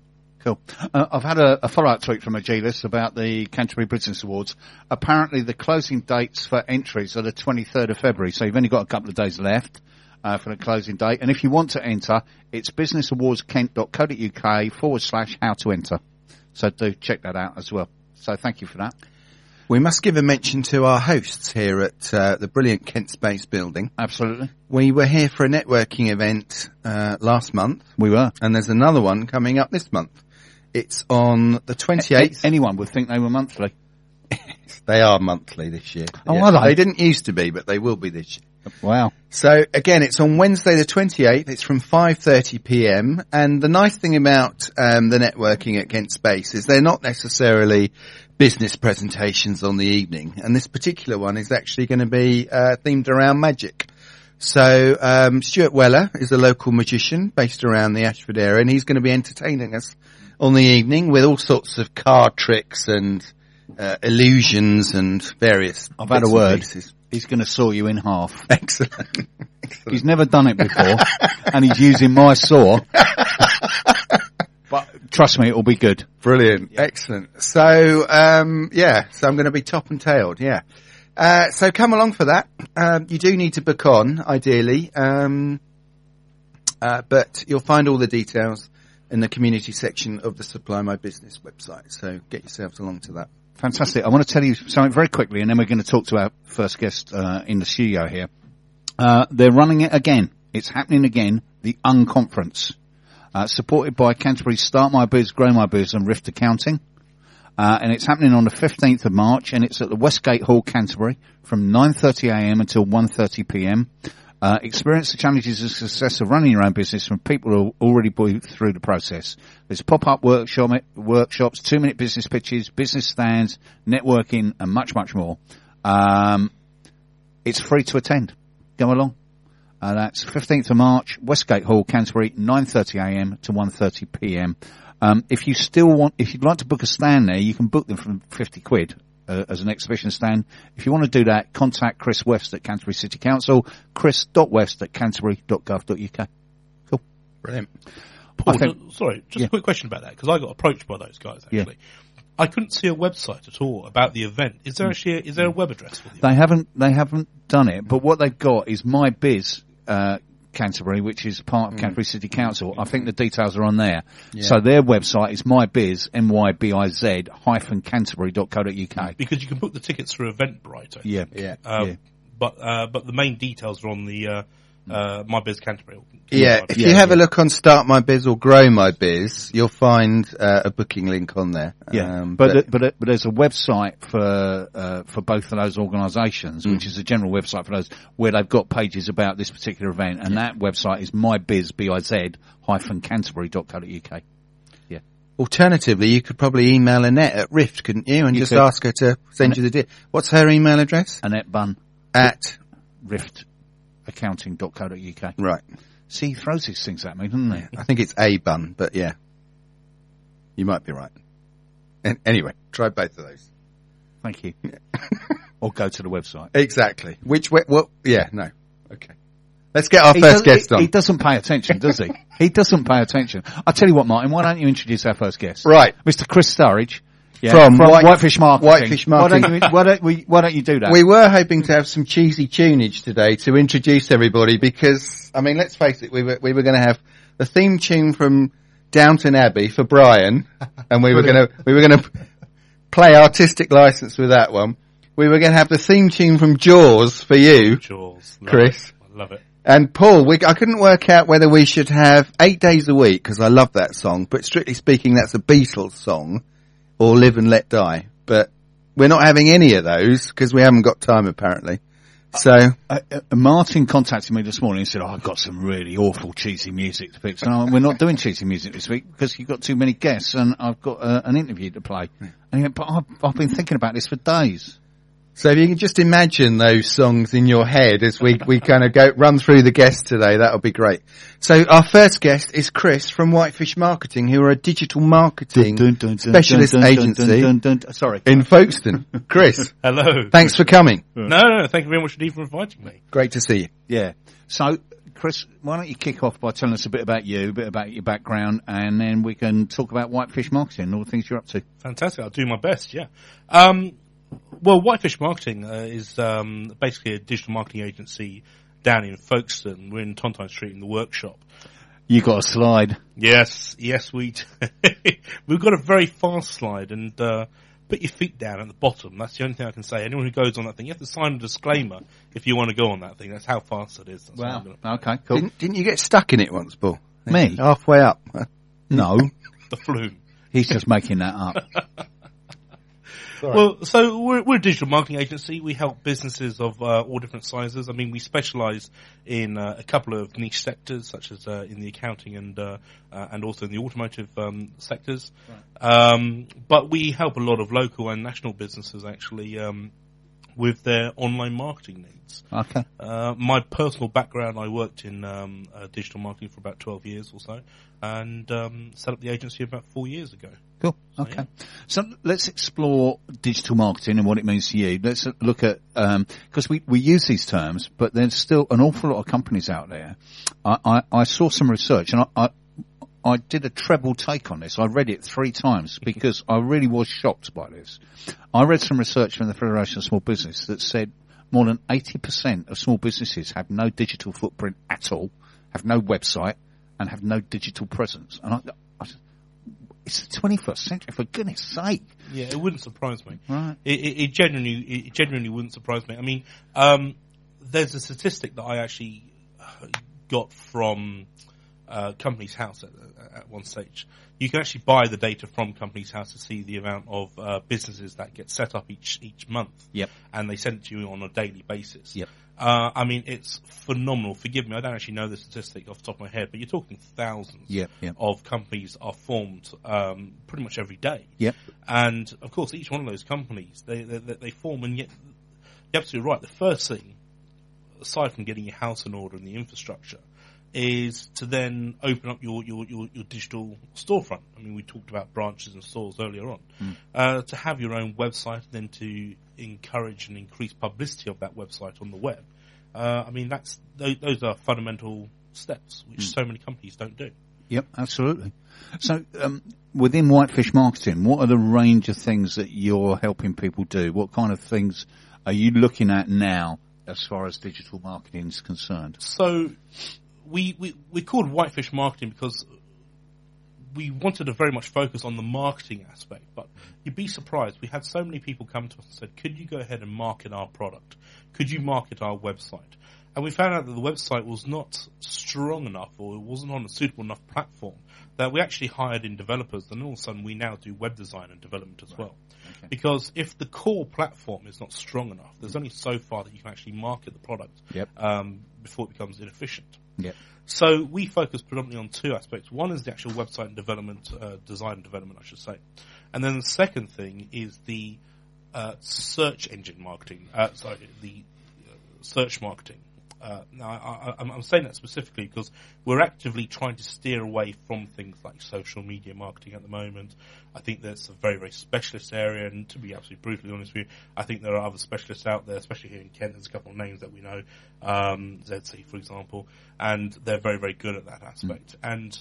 Cool. I've had a follow-up tweet from Agilis about the Canterbury Business Awards. Apparently the closing dates for entries are the 23rd of February, so you've only got a couple of days left for the closing date. And if you want to enter, it's businessawards.kent.co.uk/how to enter. So do check that out as well. So thank you for that. We must give a mention to our hosts here at the brilliant Kent Space building. Absolutely. We were here for a networking event last month. We were. And there's another one coming up this month. It's on the 28th. Anyone would think they were monthly. They are monthly this year. Oh, are they? They didn't used to be, but they will be this year. Wow. So again, it's on Wednesday the 28th. It's from 5:30 p.m. And the nice thing about the networking at Kent Space is they're not necessarily business presentations on the evening. And this particular one is actually going to be themed around magic. So Stuart Weller is a local magician based around the Ashford area, and he's going to be entertaining us on the evening with all sorts of card tricks and illusions and various. I've had a word. He's going to saw you in half. Excellent. He's never done it before, and he's using my saw. But trust me, it'll be good. Brilliant. Yeah. Excellent. So, so I'm going to be top and tailed. Yeah. So come along for that. You do need to book on, ideally. But you'll find all the details in the community section of the Supply My Business website. So get yourselves along to that. Fantastic. I want to tell you something very quickly, and then we're going to talk to our first guest in the studio here. They're running it again. It's happening again, the Unconference, supported by Canterbury Start My Biz, Grow My Biz and Rift Accounting. And it's happening on the 15th of March, and it's at the Westgate Hall, Canterbury, from 9:30am until 1:30 p.m. Experience the challenges and success of running your own business from people who already been through the process. There's pop-up workshops, 2-minute business pitches, business stands, networking, and much, much more. It's free to attend. Go along. That's 15th of March, Westgate Hall, Canterbury, 9:30am to 1:30 p.m. If you'd like to book a stand there, you can book them for £50 as an exhibition stand. If you want to do that, contact Chris West at Canterbury City Council, chris.west@canterbury.gov.uk. Cool. Brilliant. Paul, a quick question about that, because I got approached by those guys, actually. Yeah. I couldn't see a website at all about the event. Is there a web address for the event? They haven't done it, but what they've got is My Biz, Canterbury, which is part of Canterbury City Council. I think the details are on there. Yeah. So their website is mybiz, mybiz-canterbury.co.uk. Because you can book the tickets through Eventbrite. Yeah. But the main details are on the My Biz Canterbury. If you have a look on Start My Biz or Grow My Biz, you'll find a booking link on there. Yeah, but there's a website for both of those organisations, which is a general website for those, where they've got pages about this particular event, and that website is mybiz-canterbury.co.uk. Yeah. Alternatively, you could probably email Annette at Rift, couldn't you, and just ask her to send you the deal. What's her email address? Annette Bunn at riftaccounting.co.uk. Right. See, he throws these things at me, doesn't he? I think it's A Bun, but yeah. You might be right. Anyway, try both of those. Thank you. Or go to the website. Exactly. Which way? Well, yeah, no. Okay. Let's get our first guest on. He doesn't pay attention, does he? He doesn't pay attention. I'll tell you what, Martin, why don't you introduce our first guest? Right. Mr. Chris Sturridge. Yeah, from Whitefish Marketing. Whitefish Marketing. Why don't you do that? We were hoping to have some cheesy tunage today to introduce everybody because, I mean, let's face it, we were going to have the theme tune from Downton Abbey for Brian, and we were going to play artistic license with that one. We were going to have the theme tune from Jaws for you, Jaws, Chris. I love it. And Paul, I couldn't work out whether we should have 8 Days a Week, because I love that song, but strictly speaking, that's a Beatles song, or Live and Let Die. But we're not having any of those, because we haven't got time, apparently. So Martin contacted me this morning and said, I've got some really awful cheesy music to pick. So we're not doing cheesy music this week because you've got too many guests and I've got an interview to play. And he went, but I've been thinking about this for days. So if you can just imagine those songs in your head as we kind of run through the guests today, that'll be great. So our first guest is Chris from Whitefish Marketing, who are a digital marketing specialist agency in Folkestone. Chris. Hello. Thanks for coming. No, thank you very much indeed for inviting me. Great to see you. Yeah. So Chris, why don't you kick off by telling us a bit about you, a bit about your background, and then we can talk about Whitefish Marketing and all the things you're up to. Fantastic. I'll do my best, yeah. Well, Whitefish Marketing is basically a digital marketing agency down in Folkestone. We're in Tontine Street in the workshop. You got a slide. Yes, we've got a very fast slide, and put your feet down at the bottom. That's the only thing I can say. Anyone who goes on that thing, you have to sign a disclaimer if you want to go on that thing. That's how fast it is. That's wow. Okay, cool. Didn't you get stuck in it once, Paul? Me? Halfway up. No. The flume. He's just making that up. Well, so we're a digital marketing agency. We help businesses of all different sizes. I mean, we specialise in a couple of niche sectors, such as in the accounting and also in the automotive sectors. Right. But we help a lot of local and national businesses actually with their online marketing needs. Okay. My personal background, I worked in digital marketing for about 12 years or so, and set up the agency about 4 years ago. Cool. So, okay. Yeah. So let's explore digital marketing and what it means to you. Let's look at, because we use these terms, but there's still an awful lot of companies out there. I saw some research, and I did a treble take on this. I read it 3 times because I really was shocked by this. I read some research from the Federation of Small Business that said more than 80% of small businesses have no digital footprint at all, have no website, and have no digital presence. And it's the 21st century, for goodness sake. Yeah, it wouldn't surprise me. Right. It genuinely wouldn't surprise me. I mean, there's a statistic that I actually got from Companies House at one stage. You can actually buy the data from Companies House to see the amount of businesses that get set up each month. Yep. And they send it to you on a daily basis. Yep. I mean, it's phenomenal. Forgive me, I don't actually know the statistic off the top of my head, but you're talking thousands of companies are formed pretty much every day. Yep. And, of course, each one of those companies, they form, and yet you're absolutely right. The first thing, aside from getting your house in order and the infrastructure, is to then open up your digital storefront. I mean, we talked about branches and stores earlier on. To have your own website, then to encourage and increase publicity of that website on the web. I mean, those are fundamental steps which so many companies don't do. Yep, absolutely. So, within Whitefish Marketing, what are the range of things that you're helping people do? What kind of things are you looking at now as far as digital marketing is concerned? So, we called Whitefish Marketing because we wanted to very much focus on the marketing aspect, but you'd be surprised. We had so many people come to us and said, could you go ahead and market our product? Could you market our website? And we found out that the website was not strong enough, or it wasn't on a suitable enough platform, that we actually hired in developers, and all of a sudden we now do web design and development as well. Okay. Because if the core platform is not strong enough, there's only so far that you can actually market the product before it becomes inefficient. Yep. So we focus predominantly on 2 aspects. One is the actual website and development, design and development, I should say. And then the second thing is the search engine marketing, the search marketing. Now, I'm saying that specifically because we're actively trying to steer away from things like social media marketing at the moment. I think that's a very, very specialist area, and to be absolutely brutally honest with you, I think there are other specialists out there, especially here in Kent. There's a couple of names that we know, ZC, for example, and they're very, very good at that aspect. And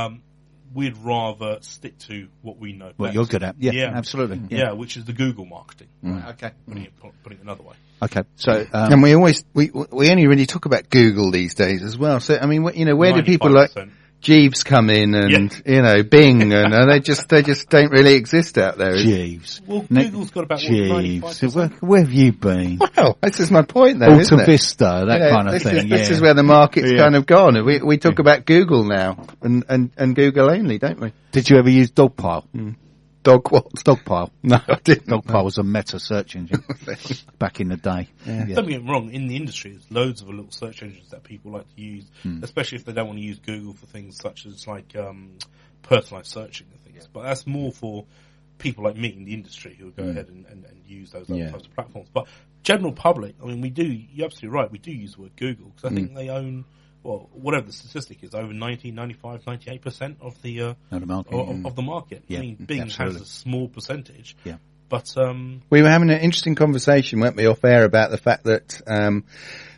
we'd rather stick to what we know best. What you're good at. Yeah, absolutely. Yeah, which is the Google marketing. Right, okay. Putting it another way. Okay, so and we only really talk about Google these days as well. So I mean, where do people 95%. like Jeeves come in and Bing and they just don't really exist out there? Jeeves. Well, Google's got about Jeeves. 95%. Where have you been? Well, this is my point, though. Alta isn't it? Vista, that kind of thing. This is where the market's kind of gone. We talk about Google now and Google only, don't we? Did you ever use Dogpile? Dog what? Dogpile. No, I didn't. Dogpile was a meta search engine back in the day. Don't get me wrong, in the industry there's loads of little search engines that people like to use, especially if they don't want to use Google for things such as like personalised searching and things. But that's more for people like me in the industry who would go ahead and use those other types of platforms. But general public, I mean, you're absolutely right, we do use the word Google because I think they own, well, whatever the statistic is, over 90, 95, 98% of the market. Of the market. Yeah, I mean, Bing has a small percentage. Yeah. But we were having an interesting conversation, weren't we, off air about the fact that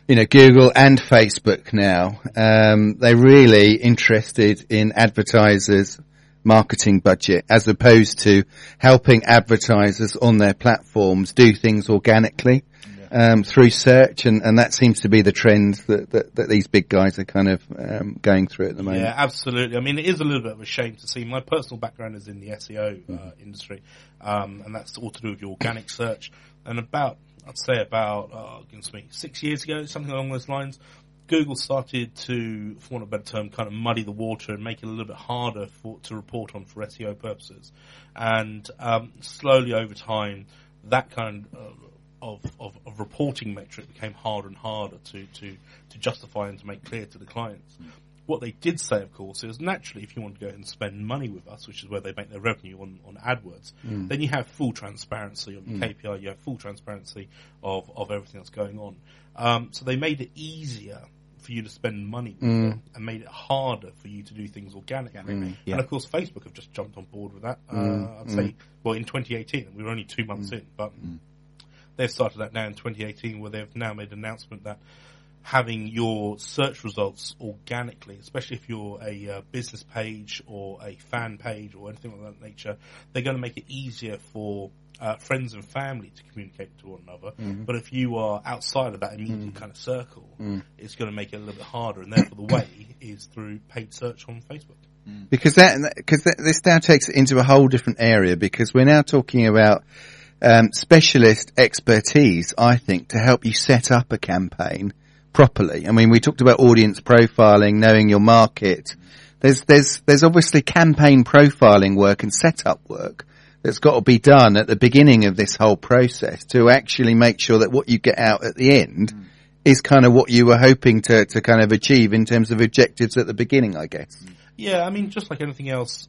Google and Facebook now, they're really interested in advertisers' marketing budget as opposed to helping advertisers on their platforms do things organically through search, and that seems to be the trend that these big guys are kind of going through at the moment. Yeah, absolutely. I mean, it is a little bit of a shame to see. My personal background is in the SEO industry, and that's all to do with your organic search. And I'd say about 6 years ago, something along those lines, Google started to, for want of a better term, kind of muddy the water and make it a little bit harder to report on for SEO purposes. And slowly over time, that kind of reporting metric became harder and harder to justify and to make clear to the clients. What they did say, of course, is naturally if you want to go ahead and spend money with us, which is where they make their revenue on AdWords, then you have full transparency on the KPI, you have full transparency of everything that's going on. So they made it easier for you to spend money with them and made it harder for you to do things organically. And of course Facebook have just jumped on board with that. I'd say, well, in 2018, we were only 2 months in, but they've started that now in 2018 where they've now made an announcement that having your search results organically, especially if you're a business page or a fan page or anything of that nature, they're going to make it easier for friends and family to communicate to one another. But if you are outside of that immediate kind of circle, it's going to make it a little bit harder, and therefore the way is through paid search on Facebook. Because this now takes it into a whole different area, because we're now talking about specialist expertise, I think, to help you set up a campaign properly. I mean, we talked about audience profiling, knowing your market. There's obviously campaign profiling work and setup work that's got to be done at the beginning of this whole process to actually make sure that what you get out at the end is kind of what you were hoping to kind of achieve in terms of objectives at the beginning, I guess. Yeah, I mean, just like anything else,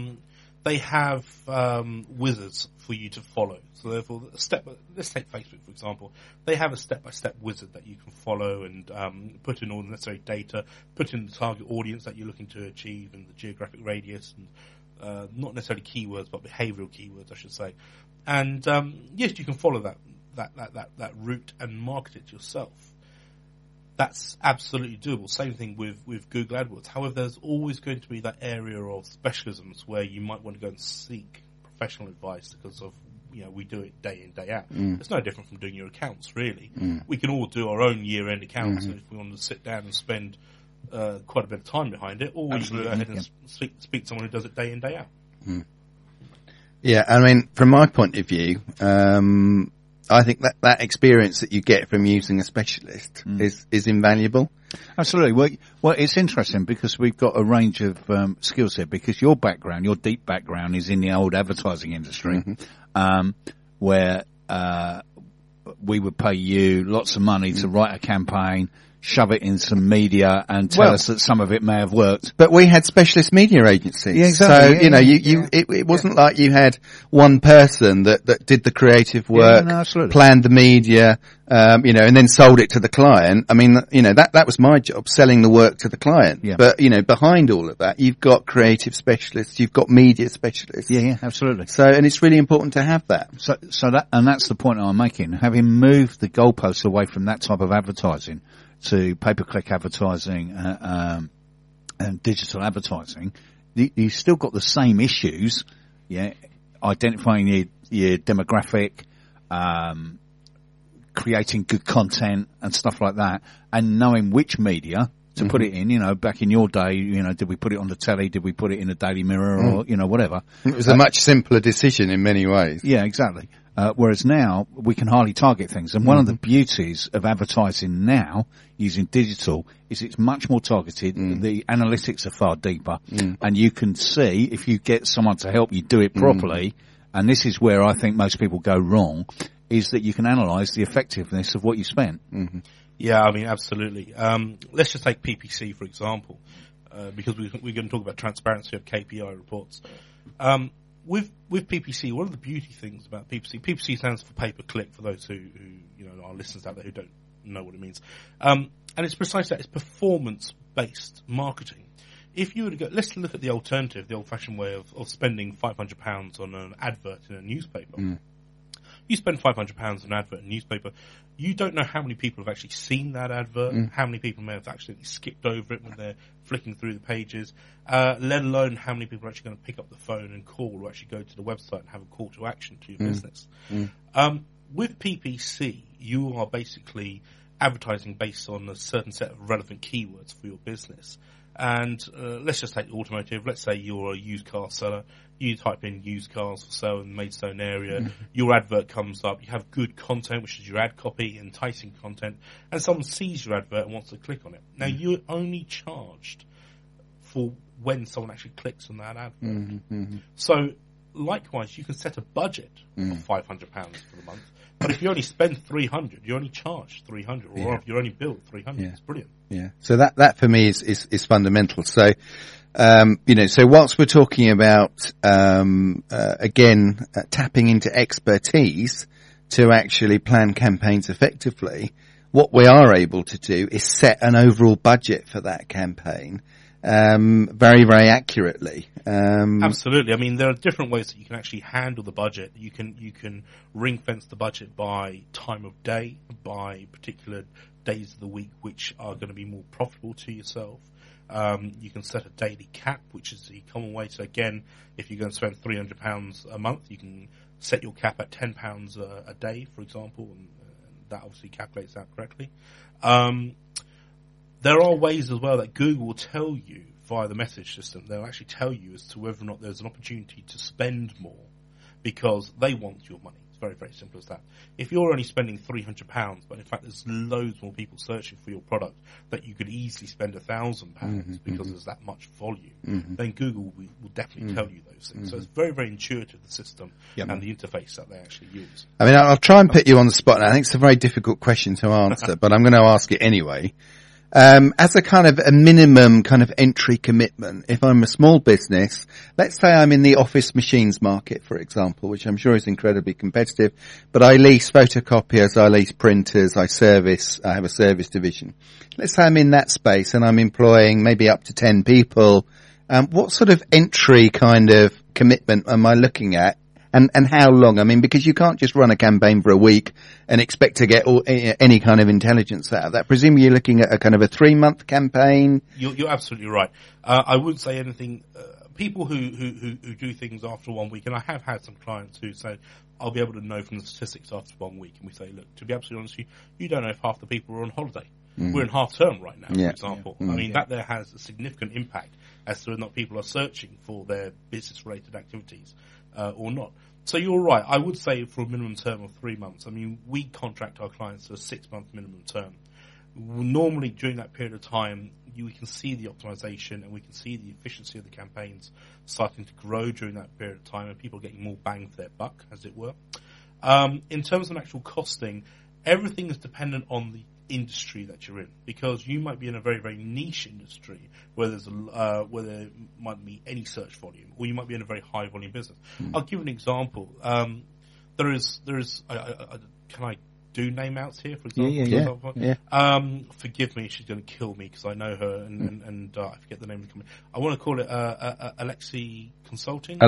they have wizards for you to follow. So therefore, let's take Facebook, for example. They have a step-by-step wizard that you can follow and put in all the necessary data, put in the target audience that you're looking to achieve and the geographic radius, and not necessarily keywords, but behavioural keywords, I should say. And yes, you can follow that route and market it yourself. That's absolutely doable. Same thing with Google AdWords. However, there's always going to be that area of specialisms where you might want to go and seek professional advice because of, we do it day in, day out. It's no different from doing your accounts, really. We can all do our own year-end accounts if we want to sit down and spend quite a bit of time behind it, or we can go ahead and speak to someone who does it day in, day out. Yeah, I mean, from my point of view, I think that experience that you get from using a specialist is invaluable. Absolutely. Well, it's interesting because we've got a range of skills here, because your deep background is in the old advertising industry, where we would pay you lots of money to write a campaign, shove it in some media and tell us that some of it may have worked. But we had specialist media agencies. Yeah, exactly. So, it wasn't like you had one person that did the creative work, planned the media, and then sold it to the client. I mean, that was my job, selling the work to the client. Yeah. But, behind all of that, you've got creative specialists, you've got media specialists. Yeah, absolutely. So, and it's really important to have that. So that's the point I'm making. Having moved the goalposts away from that type of advertising to pay-per-click advertising and digital advertising, you still got the same issues, identifying your demographic, creating good content and stuff like that, and knowing which media to put it in. Back in your day, did we put it on the telly, did we put it in the Daily Mirror, or whatever. It was a much simpler decision in many ways. Yeah, exactly. Whereas now we can hardly target things. And one of the beauties of advertising now using digital is it's much more targeted. The analytics are far deeper, and you can see if you get someone to help you do it properly. And this is where I think most people go wrong, is that you can analyse the effectiveness of what you spent. Yeah, I mean, absolutely. Let's just take PPC, for example, because we're going to talk about transparency of KPI reports. With PPC, one of the beauty things about PPC stands for pay-per-click for those who our listeners out there who don't know what it means. And it's precisely that, it's performance-based marketing. If you were to go, let's look at the alternative, the old-fashioned way of spending £500 on an advert in a newspaper. You spend £500 on an advert in a newspaper, you don't know how many people have actually seen that advert, how many people may have actually skipped over it when they're flicking through the pages, let alone how many people are actually going to pick up the phone and call or actually go to the website and have a call to action to your business. With PPC, you are basically advertising based on a certain set of relevant keywords for your business. And let's just take automotive. Let's say you're a used car seller. You type in used cars for sale in the Maidstone area. Your advert comes up. You have good content, which is your ad copy, enticing content, and someone sees your advert and wants to click on it. Now, you're only charged for when someone actually clicks on that advert. So, likewise, you can set a budget of £500 for the month. But if you only spend 300, you're only charged 300, or if you only bill 300, it's brilliant. Yeah. So that for me is fundamental. So, so whilst we're talking about, tapping into expertise to actually plan campaigns effectively, what we are able to do is set an overall budget for that campaign, very, very accurately. Absolutely. I mean, there are different ways that you can actually handle the budget. You can ring fence the budget by time of day, by particular days of the week which are going to be more profitable to yourself. You can set a daily cap, which is the common way. So again, if you're going to spend £300 a month, you can set your cap at £10 a day, for example, and that obviously calculates out correctly. There are ways as well that Google will tell you via the message system. They'll actually tell you as to whether or not there's an opportunity to spend more because they want your money. It's very, very simple as that. If you're only spending £300, but in fact there's loads more people searching for your product that you could easily spend £1,000 because there's that much volume, then Google will definitely tell you those things. So it's very, very intuitive, the system and the interface that they actually use. I mean, I'll try and put you on the spot. I think it's a very difficult question to answer, but I'm going to ask it anyway. As a kind of a minimum kind of entry commitment, if I'm a small business, let's say I'm in the office machines market, for example, which I'm sure is incredibly competitive, but I lease photocopiers, I lease printers, I have a service division. Let's say I'm in that space and I'm employing maybe up to 10 people. What sort of entry kind of commitment am I looking at? And how long? I mean, because you can't just run a campaign for a week and expect to get any kind of intelligence out of that. Presumably you're looking at a kind of a 3-month campaign. You're absolutely right. I wouldn't say anything. People who do things after 1 week, and I have had some clients who say, I'll be able to know from the statistics after 1 week. And we say, look, to be absolutely honest with you don't know if half the people are on holiday. We're in half term right now, for example. I mean, that there has a significant impact as to whether or not people are searching for their business-related activities or not. So you're right. I would say for a minimum term of 3 months. I mean, we contract our clients to a 6-month minimum term. Normally, during that period of time, we can see the optimization and we can see the efficiency of the campaigns starting to grow during that period of time, and people getting more bang for their buck, as it were. In terms of actual costing, everything is dependent on the industry that you're in, because you might be in a very, very niche industry where where there might be any search volume, or you might be in a very high volume business. I'll give an example. There is can I do name outs here, for example? Forgive me, she's going to kill me because I know her and I forget the name of the company. I want to call it Alexi Consulting.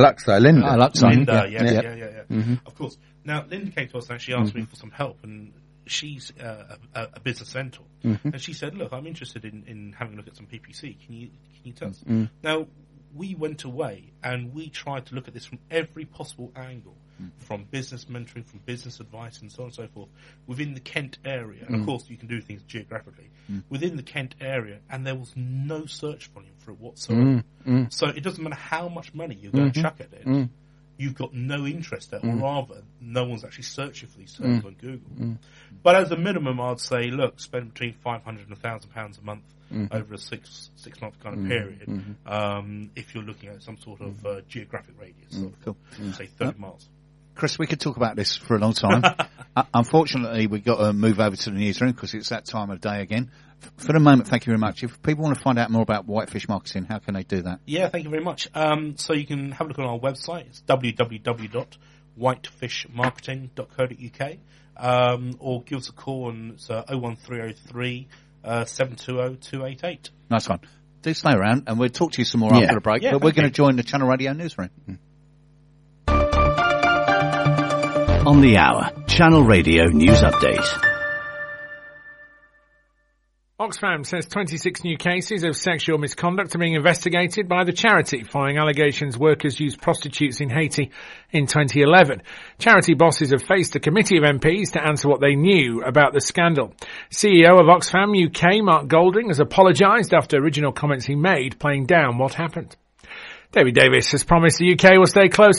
Linda. Yeah. Of course. Now, Linda came to us and actually asked me for some help, and she's a business mentor, and she said, "Look, I'm interested in having a look at some PPC. Can you tell us?" Now, we went away and we tried to look at this from every possible angle, from business mentoring, from business advice, and so on and so forth, within the Kent area. And of course, you can do things geographically within the Kent area, and there was no search volume for it whatsoever. So it doesn't matter how much money you're going to chuck at it. You've got no interest there, or rather, no one's actually searching for these terms on Google. But as a minimum, I'd say, look, spend between £500 and £1,000 a month over a six-month kind of period, if you're looking at some sort of geographic radius of, say, 30 miles. Chris, we could talk about this for a long time. Unfortunately, we've got to move over to the newsroom because it's that time of day again. For the moment, thank you very much. If people want to find out more about Whitefish Marketing, how can they do that? Yeah, thank you very much. So you can have a look on our website. It's www.whitefishmarketing.co.uk, or give us a call on 01303 720 288. Nice one. Do stay around, and we'll talk to you some more after the break. But we're going to join the Channel Radio newsroom. On the hour, Channel Radio News Update. Oxfam says 26 new cases of sexual misconduct are being investigated by the charity following allegations workers used prostitutes in Haiti in 2011. Charity bosses have faced a committee of MPs to answer what they knew about the scandal. CEO of Oxfam UK, Mark Golding, has apologised after original comments he made playing down what happened. David Davis has promised the UK will stay close